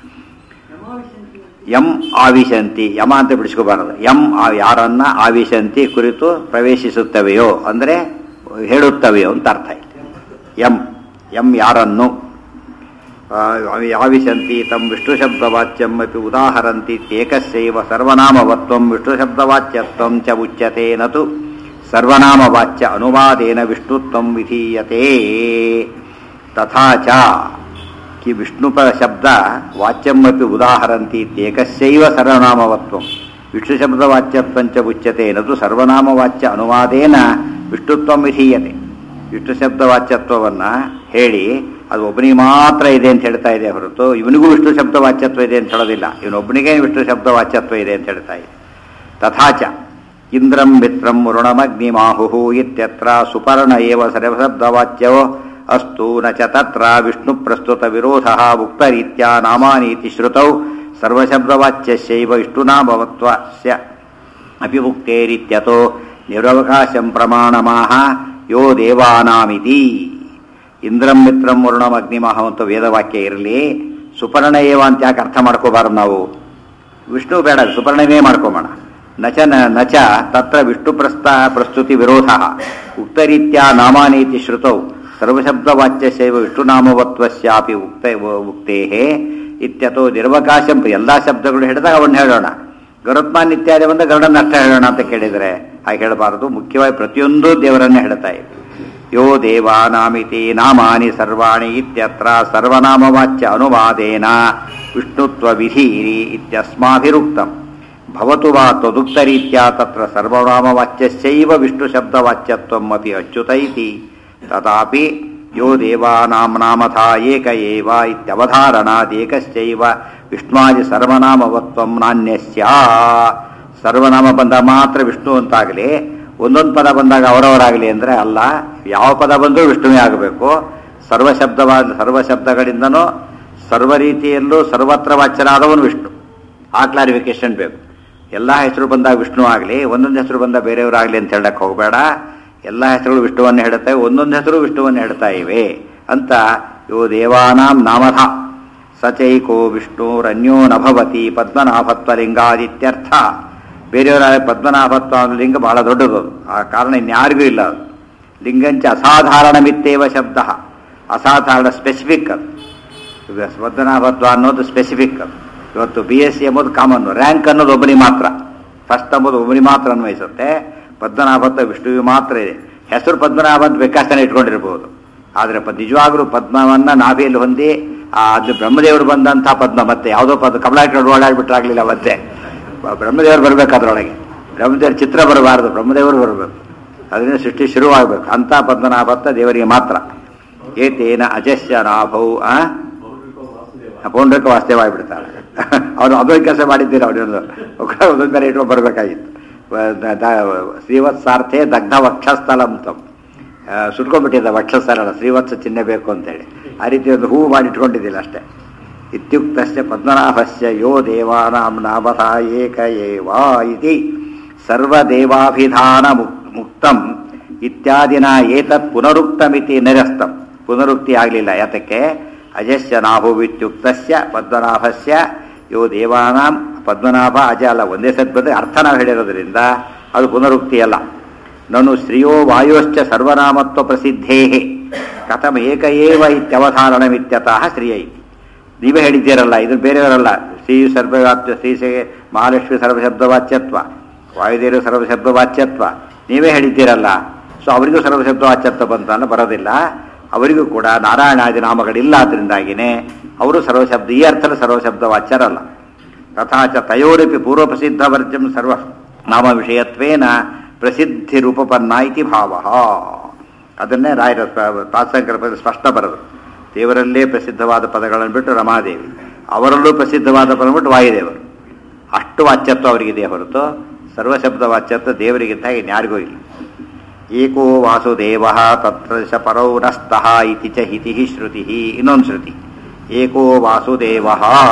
ಯಂ ಆವಿಶಂತಿ, ಯಮ ಅಂತ ಬಿಡಿಸ್ಕೋಬಾರದು. ಯಂ ಯಾರನ್ನ ಆವಿಶಂತಿ ಕುರಿತು ಪ್ರವೇಶಿಸುತ್ತವೆಯೋ ಅಂದರೆ ಹೇಳುತ್ತವೆಯೋ ಅಂತ ಅರ್ಥ ಇದೆ. ಯಂ ಯಂ ಯಾರನ್ನು ಆವಿಶಂತಿ ತಂ ವಿಷ್ಣು ಶಬ್ದವಾಚ್ಯಂ ಅಪಿ ಉದಾಹರಂತಿ ಏಕಸ್ಯೈವ ಸರ್ವನಾಮವತ್ವಂ ವಿಷ್ಣು ಶಬ್ದವಾಚ್ಯತ್ವಂ ಚ ಉಚ್ಯತೆ ನತು ಸರ್ವನಾಮವಾಚ್ಯ ಅನುವಾದೇನ ವಿಷ್ಣುತ್ವಂ ವಿಧೀಯತೆ. ತಥಾ ಚ ಕಿ ವಿಷ್ಣು ಶಬ್ದ ವಾಚ್ಯಂ ಅಪಿ ಉದಾಹರಂತಿ ಏಕಸ್ಯೈವ ಸರ್ವನಾಮವತ್ವಂ ವಿಷ್ಣು ಶಬ್ದವಾಚ್ಯತ್ವಂ ಚ ಉಚ್ಯತೆ ನತು ಸರ್ವನಾಮವಾಚ್ಯ ಅನುವಾದೇನ ವಿಷ್ಣುತ್ವಂ ವಿಧೀಯತೆ. ವಿಷ್ಣು ಶಬ್ದವಾಚ್ಯತ್ವವನ್ನು ಹೇಳಿ ಅದು ಒಬ್ಬನಿಗೆ ಮಾತ್ರ ಇದೆ ಅಂತ ಹೇಳ್ತಾ ಇದೆ ಹೊರತು ಇವನಿಗೂ ವಿಷ್ಣು ಶಬ್ದ ವಾಚ್ಯತ್ವ ಇದೆ ಅಂತ ಹೇಳೋದಿಲ್ಲ. ಇವನೊಬ್ಬನಿಗೆ ವಿಷ್ಣು ಶಬ್ದ ವಾಚ್ಯತ್ವ ಇದೆ ಅಂತ ಹೇಳ್ತಾ ಇದೆ. ತಥಾಚ ಇಂದ್ರಂ ಮಿತ್ರಂ ವರುಣಮಗ್ನಿಮಾಹು ಇತ್ಯತ್ರ ಸುಪರ್ಣ ಏವ ಸರ್ವಶಬ್ದವಾಚ್ಯವೋ ಅಸ್ತು ನ ಚ ತತ್ರ ವಿಷ್ಣು ಪ್ರಸ್ತುತ ವಿರೋಧ ಉಕ್ತರೀತ್ಯ ನಾಮಾನೀತಿ ಶ್ರುತೌ ಸರ್ವಶಬ್ದವಾಚ್ಯಸ್ಯೈವ ವಿಷ್ಣುನಾಮವತ್ವಸ್ಯ ಅಪಿ ಉಕ್ತೇರಿತ್ಯತೋ ನಿರವಕಾಶಂ ಪ್ರಮಾಣಮಾಹ ಯೋ ದೇವಾನಾಮಿತಿ. ಇಂದ್ರಂ ಮಿತ್ರಂ ವರುಣಂ ಅಗ್ನಿಮಃ ಅಂತ ವೇದವಾಕ್ಯ ಇರಲಿ. ಸುಪರ್ಣ ಏವ ಅಂತ ಯಾಕೆ ಅರ್ಥ ಮಾಡ್ಕೋಬಾರ್ದು ನಾವು? ವಿಷ್ಣು ಬೇಡ, ಸುಪರ್ಣವೇ ಮಾಡ್ಕೋಬೋಣ. ನಚ ತತ್ರ ವಿಷ್ಣು ಪ್ರಸ್ತುತಿ ವಿರೋಧ ಉಕ್ತರೀತ್ಯ ನಾಮಾನೀತಿ ಶ್ರುತೌ ಸರ್ವಶಬ್ದವಾಚ್ಯಸ್ಯೈವ ವಿಷ್ಣುನಾಮವತ್ವಸ್ಯಾಪಿ ಉಕ್ತೇಃ ಇತ್ಯತೋ ನಿರ್ವಕಾಶಂ. ಎಲ್ಲ ಶಬ್ದಗಳು ಹಿಡಿದಾಗ ಅವನ್ನ ಹೇಳೋಣ. ಗರುತ್ಮಾನ್ ಇತ್ಯಾದಿ ಬಂದ ಗರುಡನ ಅರ್ಥ ಹೇಳೋಣ ಅಂತ ಕೇಳಿದರೆ ಹಾಗೆ ಹೇಳಬಾರದು. ಮುಖ್ಯವಾಗಿ ಪ್ರತಿಯೊಂದು ದೇವರನ್ನೇ ಹೇಳ್ತಾ ಇದೆ. ಯೋ ದೇವಾನಾಮಿತಿ ನಾಮಾನಿ ಸರ್ವಾಣಿ ಇತ್ಯತ್ರ ಸರ್ವನಾಮವಾಚ್ಯ ಅನುವಾದೇನ ವಿಷ್ಣುತ್ವ ವಿಧೀರಿ ಇತ್ಯಸ್ಮಾಭಿರುಕ್ತಂ. ಭವತು ವಾ ತ್ವದುಕ್ತರೀತ್ಯ ತತ್ರ ಸರ್ವನಾಮವಾಚ್ಯಸ್ಯೈವ ವಿಷ್ಣು ಶಬ್ದವಾಚ್ಯತ್ವಂ ಅಪಿ ಅಚ್ಯುತ ಇತಿ. ತಥಾಪಿ ಯೋ ದೇವಾನಾಂ ನಾಮಥಾ ಏಕ ಏವ ಇತ್ಯವಧಾರಣಾದೇಕಸ್ಯೈವ ವಿಷ್ಣುವಾದಿ ಸರ್ವನಾಮವತ್ವಂ ನಾನ್ಯಸ್ಯ. ಸರ್ವನಾಮ ಬಂದಾಗ ಮಾತ್ರ ವಿಷ್ಣು ಅಂತಾಗಲಿ, ಒಂದೊಂದು ಪದ ಬಂದಾಗ ಅವರವರಾಗಲಿ ಅಂದರೆ ಅಲ್ಲ. ಯಾವ ಪದ ಬಂದರೂ ವಿಷ್ಣುವೇ ಆಗಬೇಕು. ಸರ್ವಶಬ್ದಗಳಿಂದನೂ ಸರ್ವ ರೀತಿಯಲ್ಲೂ ಸರ್ವತ್ರ ವಾಚ್ಯನಾದವನು ವಿಷ್ಣು. ಆ ಕ್ಲಾರಿಫಿಕೇಶನ್ ಬೇಕು. ಎಲ್ಲ ಹೆಸರು ಬಂದಾಗ ವಿಷ್ಣು ಆಗಲಿ, ಒಂದೊಂದು ಹೆಸರು ಬಂದ ಬೇರೆಯವರಾಗಲಿ ಅಂತ ಹೇಳಕ್ಕೆ ಹೋಗಬೇಡ. ಎಲ್ಲ ಹೆಸರುಗಳು ವಿಷ್ಣುವನ್ನು ಹೇಳುತ್ತವೆ, ಒಂದೊಂದು ಹೆಸರು ವಿಷ್ಣುವನ್ನು ಹೇಳ್ತಾ ಇವೆ ಅಂತ. ಯೋ ದೇವಾನಾಂ ನಾಮಧ ಸಚೈಕೋ ವಿಷ್ಣುರನ್ಯೋ ನಭವತಿ ಪದ್ಮನಾಭತ್ವಲಿಂಗಾದಿತ್ಯರ್ಥ. ಬೇರೆಯವರ ಪದ್ಮನಾಭತ್ವ ಅನ್ನೋ ಲಿಂಗ ಬಹಳ ದೊಡ್ಡದು, ಆ ಕಾರಣ ಇನ್ಯಾರಿಗೂ ಇಲ್ಲ ಅದು. ಲಿಂಗಂಚ ಅಸಾಧಾರಣಮಿತ್ತೇವ ಶಬ್ದ, ಅಸಾಧಾರಣ ಸ್ಪೆಸಿಫಿಕ್ ಅದು. ಪದ್ಮನಾಭತ್ವ ಅನ್ನೋದು ಸ್ಪೆಸಿಫಿಕ್ ಅದು. ಇವತ್ತು BSc ಎಂಬುದು ಕಾಮನ್ನು, ರ್ಯಾಂಕ್ ಅನ್ನೋದು ಒಬ್ಬನಿಗೆ ಮಾತ್ರ, ಫಸ್ಟ್ ಎಂಬುದು ಒಬ್ಬನಿಗೆ ಮಾತ್ರ ಅನ್ವಯಿಸುತ್ತೆ. ಪದ್ಮನಾಭತ್ವ ವಿಷ್ಣುವಿಗೆ ಮಾತ್ರ ಇದೆ. ಹೆಸರು ಪದ್ಮನಾಭ ಅಂತ ಬೇಕಾಷ್ಟೇ ಇಟ್ಕೊಂಡಿರ್ಬೋದು, ಆದರೆ ನಿಜವಾಗ್ಲೂ ಪದ್ಮವನ್ನ ನಾಭಿಯಲ್ಲಿ ಹೊಂದಿ ಅದು ಬ್ರಹ್ಮದೇವರು ಬಂದಂಥ ಪದ್ಮ. ಮತ್ತೆ ಯಾವುದೋ ಕಮಲ ಇಟ್ಕೊಂಡು ಓಡಾಡ್ಬಿಟ್ರಾಗ್ಲಿಲ್ಲ, ಮತ್ತೆ ಬ್ರಹ್ಮದೇವರು ಬರಬೇಕು ಅದರೊಳಗೆ. ಬ್ರಹ್ಮದೇವರ ಚಿತ್ರ ಬರಬಾರದು, ಬ್ರಹ್ಮದೇವರು ಬರಬೇಕು. ಅದರಿಂದ ಸೃಷ್ಟಿ ಶುರುವಾಗಬೇಕು. ಅಂಥ ಪದ್ಮನಾಭತ್ವ ದೇವರಿಗೆ ಮಾತ್ರ. ಏತೇನ ಅಜಸ್ಯ ನಾಭೌ ಪೌಂಡ್ರಿಕ ವಾಸ್ತೇವ ಆಗಿಬಿಡ್ತಾರೆ. ಅವರು ಅದೊಂದು ಕೆಲಸ ಮಾಡಿದ್ದೀರ, ಅವರೊಂದು ಒಂದೊಂದು ಬೇರೆ ಇಟ್ಕೊಂಡು ಬರಬೇಕಾಗಿತ್ತು. ಶ್ರೀವತ್ಸಾರ್ಥೆ ದಗ್ಧ ವಕ್ಷಸ್ಥಲಂ ತಮ್, ಸುಟ್ಕೊಂಡ್ಬಿಟ್ಟಿದ್ದ ವಕ್ಷಸ್ಥಲ, ಶ್ರೀವತ್ಸ ಚಿಹ್ನೆ ಬೇಕು ಅಂತೇಳಿ. ಆ ರೀತಿ ಒಂದು ಹೂವು ಮಾಡಿಟ್ಕೊಂಡಿದ್ದಿಲ್ಲ ಅಷ್ಟೇ. ಇತ್ಯುಕ್ತಸ್ಯ ಪದ್ಮನಾಭಸ್ಯ ಯೋ ದೇವಾನಾಂ ನಾಮಧ ಏಕ ಏವ ಇತಿ ಸರ್ವದೇವಾಭಿಧಾನ ಮುಕ್ತಂ ಇತ್ಯಾದಿನ ಏತತ್ ಪುನರುಕ್ತಮಿತಿ ನಿರಸ್ತಂ. ಪುನರುಕ್ತಿ ಆಗಲಿಲ್ಲ. ಯಾತಕ್ಕೆ? ಅಜಸ್ಯ ನಾಭುವಿತ್ಯುಕ್ತಸ್ಯ ಪದ್ಮನಾಭಸ್ಯ ಯೋ ದೇವಾನಾಂ. ಪದ್ಮನಾಭ ಅಜ ಅಲ್ಲ, ಒಂದೇ ಸತ್ ಬಂದರೆ ಅರ್ಥ ನಾವು ಹೇಳಿರೋದ್ರಿಂದ ಅದು ಪುನರುಕ್ತಿ ಅಲ್ಲ. ನನು ಶ್ರಿಯೋ ವಾಯೋಶ್ಚ ಸರ್ವನಾಮತ್ವ ಪ್ರಸಿದ್ಧೇ ಕಥಮ ಏಕ ಏವ ಇತ್ಯವಧಾರಣಮಿತ್ಯತಃ ಶ್ರಿಯೈ. ನೀವೇ ಹೇಳಿದ್ದೀರಲ್ಲ, ಇದು ಬೇರೆಯವರಲ್ಲ. ಶ್ರೀ ಸರ್ವವ್ಯಾಪ್ತ, ಶ್ರೀ ಮಹಾಲಕ್ಷ್ಮಿ ಸರ್ವಶಬ್ದವಾಚ್ಯತ್ವ, ವಾಯುದೇವರು ಸರ್ವಶಬ್ದವಾಚ್ಯತ್ವ ನೀವೇ ಹೇಳಿದ್ದೀರಲ್ಲ. ಸೊ ಅವರಿಗೂ ಸರ್ವಶಬ್ದವಾಚ್ಯತ್ವ ಬಂತಲ್ಲ, ಬರೋದಿಲ್ಲ. ಅವರಿಗೂ ಕೂಡ ನಾರಾಯಣಾದಿ ನಾಮಗಳಿಲ್ಲ. ಅದರಿಂದಾಗಿನೇ ಅವರು ಸರ್ವಶಬ್ದ, ಈ ಅರ್ಥದ ಸರ್ವಶಬ್ದವಾಚ್ಯರಲ್ಲ. ತಥಾಚ ತಯೋರಪಿ ಪೂರ್ವಪ್ರಸಿದ್ಧ ವರ್ಜಂ ಸರ್ವ ನಾಮ ವಿಷಯತ್ವೇನ ಪ್ರಸಿದ್ಧಿ ರೂಪಪನ್ನ ಇತಿ ಭಾವ. ಅದನ್ನೇ ರಾಯರ ತಾತ್ಸಂಕರ ಪದ ಸ್ಪಷ್ಟ ಬರೆದರು. ದೇವರಲ್ಲೇ ಪ್ರಸಿದ್ಧವಾದ ಪದಗಳನ್ನು ಬಿಟ್ಟು ರಮಾದೇವಿ, ಅವರಲ್ಲೂ ಪ್ರಸಿದ್ಧವಾದ ಪದ ಬಿಟ್ಟು ವಾಯುದೇವರು. ಅಷ್ಟು ವಾಚ್ಯತ್ವ ಅವರಿಗಿದೆ ಹೊರತು ಸರ್ವಶಬ್ದ ವಾಚ್ಯತ್ವ ದೇವರಿಗಿಂತ ಇನ್ಯಾರಿಗೂ ಇಲ್ಲ. ಏಕೋ ವಾಸುದೇವ ತತ್ರ ಪರೌ ನಸ್ತಃ ಇತಿ ಚ ಹಿತಿ ಶ್ರುತಿ. ಇನ್ನೊಂದು ಶ್ರುತಿ, ಏಕೋ ವಾಸುದೇವ,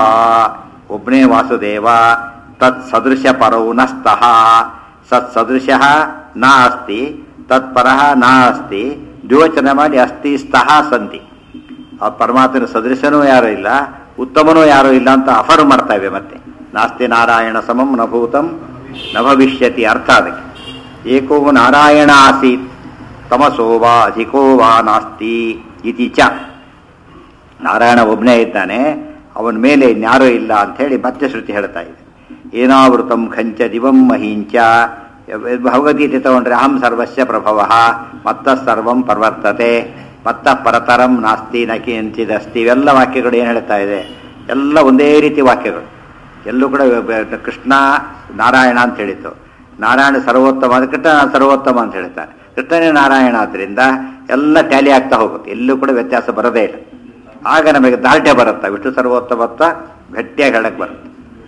ಒಬ್ಬನೇ ವಾಸುದೇವ, ತತ್ ಸದೃಶ ಪರೌ ನಸ್ತಃ, ಸತ್ ಸದೃಶ ನ ಅಸ್ತಿ, ತತ್ಪರ ನ ಅಸ್ತಿ, ದ್ವಿವಚನ ಮಾಡಿ ಅಸ್ತಿ ಸ್ತಃ ಸಂತಿ. ಆ ಪರಮಾತ್ಮನ ಸದೃಶನೂ ಯಾರೂ ಇಲ್ಲ, ಉತ್ತಮನೂ ಯಾರೂ ಇಲ್ಲ ಅಂತ ಅಫರ್ ಮಾಡ್ತಾ ಇವೆ. ಮತ್ತೆ ನಾಸ್ತಿ ನಾರಾಯಣ ಸಮಂ ನ ಭೂತಂ ನ ಭವಿಷ್ಯತಿ. ಅರ್ಥ ಅದಕ್ಕೆ. ಏಕೋ ನಾರಾಯಣ ಆಸೀತ್ ತಮಸೋ ವಾ ಅಧಿಕೋ ವಾ ನಾಸ್ತಿ ಇತಿ ಚ. ನಾರಾಯಣ ಒಬ್ಬನೇ ಇದ್ದಾನೆ, ಅವನ ಮೇಲೆ ಇನ್ಯಾರೂ ಇಲ್ಲ ಅಂಥೇಳಿ ಮತ್ತೆ ಶ್ರುತಿ ಹೇಳ್ತಾ ಇದೆ. ಏನಾವೃತಂ ಖಂಚ ದಿವಂ ಮಹೀಂಚ. ಭಗವದ್ಗೀತೆ ತಗೊಂಡ್ರೆ ಅಹಂ ಸರ್ವಸ್ಯ ಪ್ರಭವ ಮತ್ತ ಸರ್ವಂ ಪರ್ವರ್ತತೆ ಮತ್ತ ಪರತರಂ ನಾಸ್ತಿ ನ ಕಿಂಚಿದಸ್ತಿ. ಇವೆಲ್ಲ ವಾಕ್ಯಗಳು ಏನು ಹೇಳ್ತಾ ಇದೆ? ಎಲ್ಲ ಒಂದೇ ರೀತಿ ವಾಕ್ಯಗಳು. ಎಲ್ಲೂ ಕೂಡ ಕೃಷ್ಣ ನಾರಾಯಣ ಅಂತ ಹೇಳಿತ್ತು. ನಾರಾಯಣ ಸರ್ವೋತ್ತಮ, ಕೃಷ್ಣ ಸರ್ವೋತ್ತಮ ಅಂತ ಹೇಳ್ತಾರೆ. ಕೃಷ್ಣನೇ ನಾರಾಯಣ ಆದ್ದರಿಂದ ಎಲ್ಲ ಟ್ಯಾಲಿ ಆಗ್ತಾ ಹೋಗುತ್ತೆ, ಎಲ್ಲೂ ಕೂಡ ವ್ಯತ್ಯಾಸ ಬರೋದೇ ಇಲ್ಲ. ಆಗ ನಮಗೆ ದಾರ್ಢ್ಯ ಬರುತ್ತೆ, ವಿಷ್ಣು ಸರ್ವೋತ್ತಮತ್ವ ಗಟ್ಟಿಯಾಗಿ ಹೇಳಕ್ಕೆ ಬರುತ್ತೆ.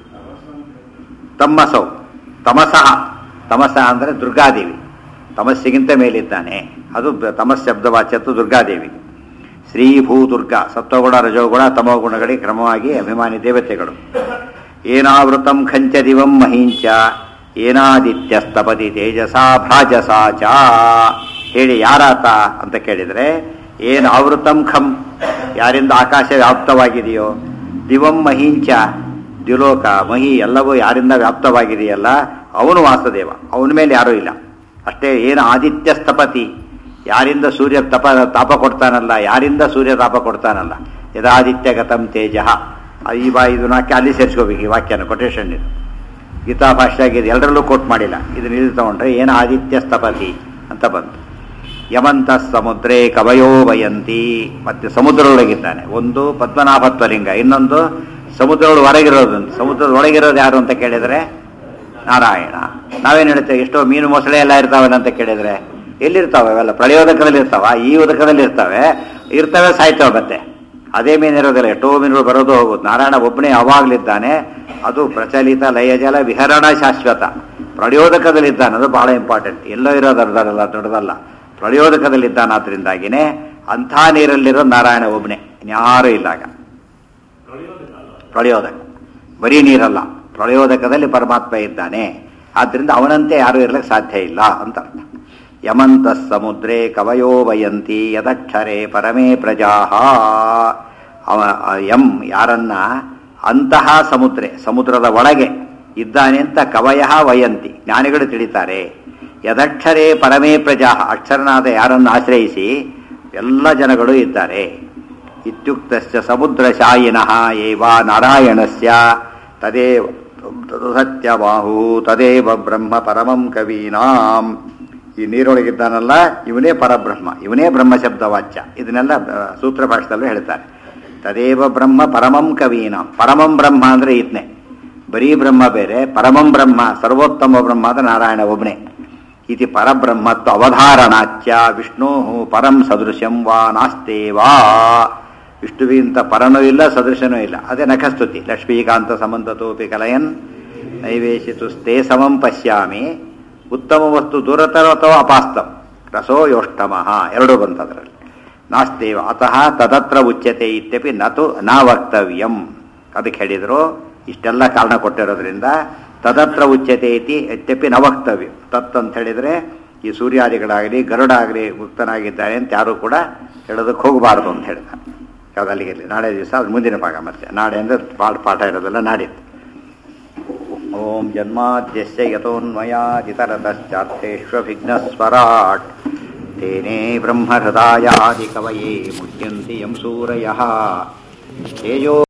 ತಮ್ಮಸೌ ತಮಸಃ, ತಮಸ ಅಂದರೆ ದುರ್ಗಾದೇವಿ, ತಮಸ್ಸಿಗಿಂತ ಮೇಲಿದ್ದಾನೆ. ಅದು ತಮಸ್ ಶಬ್ದವಾಚ್ಯತ್ವ ದುರ್ಗಾದೇವಿ. ಶ್ರೀ ಭೂ ದುರ್ಗಾ, ಸತ್ವಗುಣ ರಜೋಗುಣ ತಮೋಗುಣಗಳಿಗೆ ಕ್ರಮವಾಗಿ ಅಭಿಮಾನಿ ದೇವತೆಗಳು. ಏನಾವೃತಂ ಖಂಚ ದಿವಂ ಮಹೀಂಚ ಏನಾದಿತ್ಯಸ್ತಪತಿ ತೇಜಸಾ ಭ್ರಾಜಸಾ ಚ. ಹೇಳಿ ಯಾರಾತ ಅಂತ ಕೇಳಿದರೆ, ಏನು ಆವೃತಂ ಖಂ, ಯಾರಿಂದ ಆಕಾಶ ವ್ಯಾಪ್ತವಾಗಿದೆಯೋ, ದಿವಂ ಮಹೀಂಚ, ದ್ಯುಲೋಕ ಮಹಿ ಎಲ್ಲವೂ ಯಾರಿಂದ ವ್ಯಾಪ್ತವಾಗಿದೆಯಲ್ಲ ಅವನು ವಾಸುದೇವ, ಅವನ ಮೇಲೆ ಯಾರೂ ಇಲ್ಲ. ಅಷ್ಟೇ. ಏನು ಆದಿತ್ಯ ಸ್ಥಪತಿ, ಯಾರಿಂದ ಸೂರ್ಯ ತಾಪ ಕೊಡ್ತಾನಲ್ಲ, ಯಾರಿಂದ ಸೂರ್ಯ ತಾಪ ಕೊಡ್ತಾನಲ್ಲ. ಯದಾದಿತ್ಯ ಗತಂ ತೇಜ. ಇದು ನಾಲ್ಕು ಅಲ್ಲಿ ಸೇರಿಸ್ಕೋಬೇಕು ಈ ವಾಕ್ಯನ, ಕೊಟೇಶನ್ ಇದು. ಗೀತಾ ಭಾಷೆ ಆಗಿದೆ, ಎಲ್ಲರಲ್ಲೂ ಕೋಟ್ ಮಾಡಿಲ್ಲ. ಇದನ್ನ ಇದು ತಗೊಂಡ್ರೆ ಏನು ಆದಿತ್ಯ ಸ್ಥಪತಿ ಅಂತ ಬಂತು. ಯಮಂತ ಸಮುದ್ರೇ ಕವಯೋ ವಯಂತಿ. ಮತ್ತೆ ಸಮುದ್ರದೊಳಗಿದ್ದಾನೆ. ಒಂದು ಪದ್ಮನಾಭತ್ವಲಿಂಗ, ಇನ್ನೊಂದು ಸಮುದ್ರದೊಳಗೆ ಹೊರಗಿರೋದು. ಸಮುದ್ರದ ಒಳಗಿರೋದು ಯಾರು ಅಂತ ಕೇಳಿದರೆ ನಾರಾಯಣ. ನಾವೇನು ಹೇಳ್ತೇವೆ, ಎಷ್ಟೋ ಮೀನು ಮೊಸಳೆ ಎಲ್ಲ ಇರ್ತಾವಲ್ಲ ಅಂತ ಕೇಳಿದರೆ ಎಲ್ಲಿರ್ತಾವೆ? ಅವೆಲ್ಲ ಪ್ರಳಯೋದಕದಲ್ಲಿ ಇರ್ತಾವ, ಈ ಉದಕದಲ್ಲಿ ಇರ್ತವೆ ಸಾಯ್ತವೆ. ಮತ್ತೆ ಅದೇ ಮೀನಿರೋದಿಲ್ಲ, ಎಷ್ಟೋ ಮೀನುಗಳು ಬರೋದು ಹೋಗೋದು. ನಾರಾಯಣ ಒಬ್ಬನೇ ಯಾವಾಗಲಿದ್ದಾನೆ. ಅದು ಪ್ರಚಲಿತ ಲಯಜಲ ವಿಹರಣ ಶಾಶ್ವತ. ಪ್ರಳಯೋದಕದಲ್ಲಿದ್ದಾನೆ, ಅದು ಬಹಳ ಇಂಪಾರ್ಟೆಂಟ್. ಎಲ್ಲೋ ಇರೋದಲ್ಲ, ದೊಡ್ಡದಲ್ಲ, ಪ್ರಳಯೋದಕದಲ್ಲಿದ್ದಾನೆ. ಆದ್ರಿಂದಾಗಿನೇ ಅಂಥ ನೀರಲ್ಲಿರೋ ನಾರಾಯಣ ಒಬ್ಬನೇ, ಇನ್ಯಾರೂ ಇಲ್ಲಾಗ. ಪ್ರಳಯೋದಕ ಬರೀ ನೀರಲ್ಲ, ಪ್ರಯೋದಕದಲ್ಲಿ ಪರಮಾತ್ಮ ಇದ್ದಾನೆ. ಆದ್ದರಿಂದ ಅವನಂತೆ ಯಾರೂ ಇರಲಿಕ್ಕೆ ಸಾಧ್ಯ ಇಲ್ಲ ಅಂತ ಅರ್ಥ. ಯಮಂತಃ ಸಮುದ್ರೇ ಕವಯೋ ವಯಂತಿ ಯದಕ್ಷರೇ ಪರಮೇ ಪ್ರಜಾಃ. ಯಂ ಯಾರನ್ನ ಅಂತಹ ಸಮುದ್ರದ ಒಳಗೆ ಇದ್ದಾನೆ ಅಂತ ಕವಯ ವಯಂತಿ ಜ್ಞಾನಿಗಳು ತಿಳಿತಾರೆ. ಯದಕ್ಷರೇ ಪರಮೇ ಪ್ರಜಾ ಅಕ್ಷರನಾದ ಯಾರನ್ನು ಆಶ್ರಯಿಸಿ ಎಲ್ಲ ಜನಗಳು ಇದ್ದಾರೆ. ಇತ್ಯುಕ್ತಸ್ಯ ಸಮುದ್ರಶಾಯಿನಃ ಏವ ನಾರಾಯಣಸ್ಯ ತದೇವ ಸತ್ಯಬಾಹು ತದೇವ ಬ್ರಹ್ಮ ಪರಮಂ ಕವೀನಾಂ. ಈ ನೀರೊಳಗಿದ್ದಾನಲ್ಲ ಇವನೇ ಪರಬ್ರಹ್ಮ, ಇವನೇ ಬ್ರಹ್ಮ ಶಬ್ದವಾಚ್ಯ. ಇದನ್ನೆಲ್ಲ ಸೂತ್ರ ಭಾಷೆದಲ್ಲೂ ಹೇಳ್ತಾರೆ. ತದೇವ ಬ್ರಹ್ಮ ಪರಮಂ ಕವೀನಾಂ. ಪರಮಂ ಬ್ರಹ್ಮ ಅಂದರೆ ಇದನ್ನೇ, ಬರೀ ಬ್ರಹ್ಮ ಬೇರೆ, ಪರಮಂ ಬ್ರಹ್ಮ ಸರ್ವೋತ್ತಮ ಬ್ರಹ್ಮ ಆದ ನಾರಾಯಣ ಒಬ್ಬನೇ. ಇತಿ ಪರಬ್ರಹ್ಮತ್ವ ಅವಧಾರಣಾಚ್ಯ ವಿಷ್ಣೋ ಪರಂ ಸದೃಶಂ ವಾ ನಾಸ್ತೇವಾ. ವಿಷ್ಣುವಿಗಿಂತ ಪರನೂ ಇಲ್ಲ ಸದೃಶನೂ ಇಲ್ಲ. ಅದೇ ನಖಸ್ತುತಿ. ಲಕ್ಷ್ಮೀಕಾಂತ ಸಮಂತತೋಪಿ ಕಲಯನ್ ನೈವೇಶಿತುಸ್ತೆ ಸಮಂ ಪಶ್ಯಾಮಿ ಉತ್ತಮ ವಸ್ತು ದೂರತರೋ ಅಥವಾ ಅಪಾಸ್ತಂ ರಸೋ ಯೋಷ್ಟಮಃ ಎರಡೂ ಬಂತದ್ರಲ್ಲಿ. ನಾಸ್ತೇವ ಅತಃ ತದತ್ರ ಉಚ್ಯತೆ ಇತ್ಯಪಿ ನತು ನ ವಕ್ತವ್ಯಂ. ಅದಕ್ಕೆ ಹೇಳಿದ್ರು ಇಷ್ಟೆಲ್ಲ ಕಾರಣ ಕೊಟ್ಟಿರೋದ್ರಿಂದ ತದತ್ರ ಉಚ್ಯತೆ ಇತಿ ಇತ್ಯಪಿ ನ ವಕ್ತವ್ಯ. ತತ್ ಅಂತ ಹೇಳಿದರೆ ಈ ಸೂರ್ಯಾದಿಗಳಾಗಲಿ ಗರುಡ ಆಗಲಿ ಮುಕ್ತನಾಗಿದ್ದಾನೆ ಅಂತ ಯಾರೂ ಕೂಡ ಹೇಳೋದಕ್ಕೆ ಹೋಗಬಾರ್ದು ಅಂತ ಹೇಳಿದ. ಯಾವ್ದು ಅಲ್ಲಿಗೆ ನಾಳೆ ದಿವಸ ಅದು ಮುಂದಿನ ಭಾಗ. ಮತ್ತೆ ನಾಳೆ ಅಂದರೆ ಪಾಠ ಇರೋದೆಲ್ಲ ನಾಡಿದ್ದು. ಓಂ ಜನ್ಮಾದ್ಯಸ್ಯ ಯತೋನ್ಮಯಾದಿತರತಶ್ಚಾರ್ಥೇಷ್ವಭಿಘ್ನಸ್ವರಾಟ್ ತೇನೇ ಬ್ರಹ್ಮಹೃದಾಯಾದಿ ಕವಯೇ ಮುಹ್ಯಂತಿ ಯಂ ಸೂರಯಃ ತೇಜೋ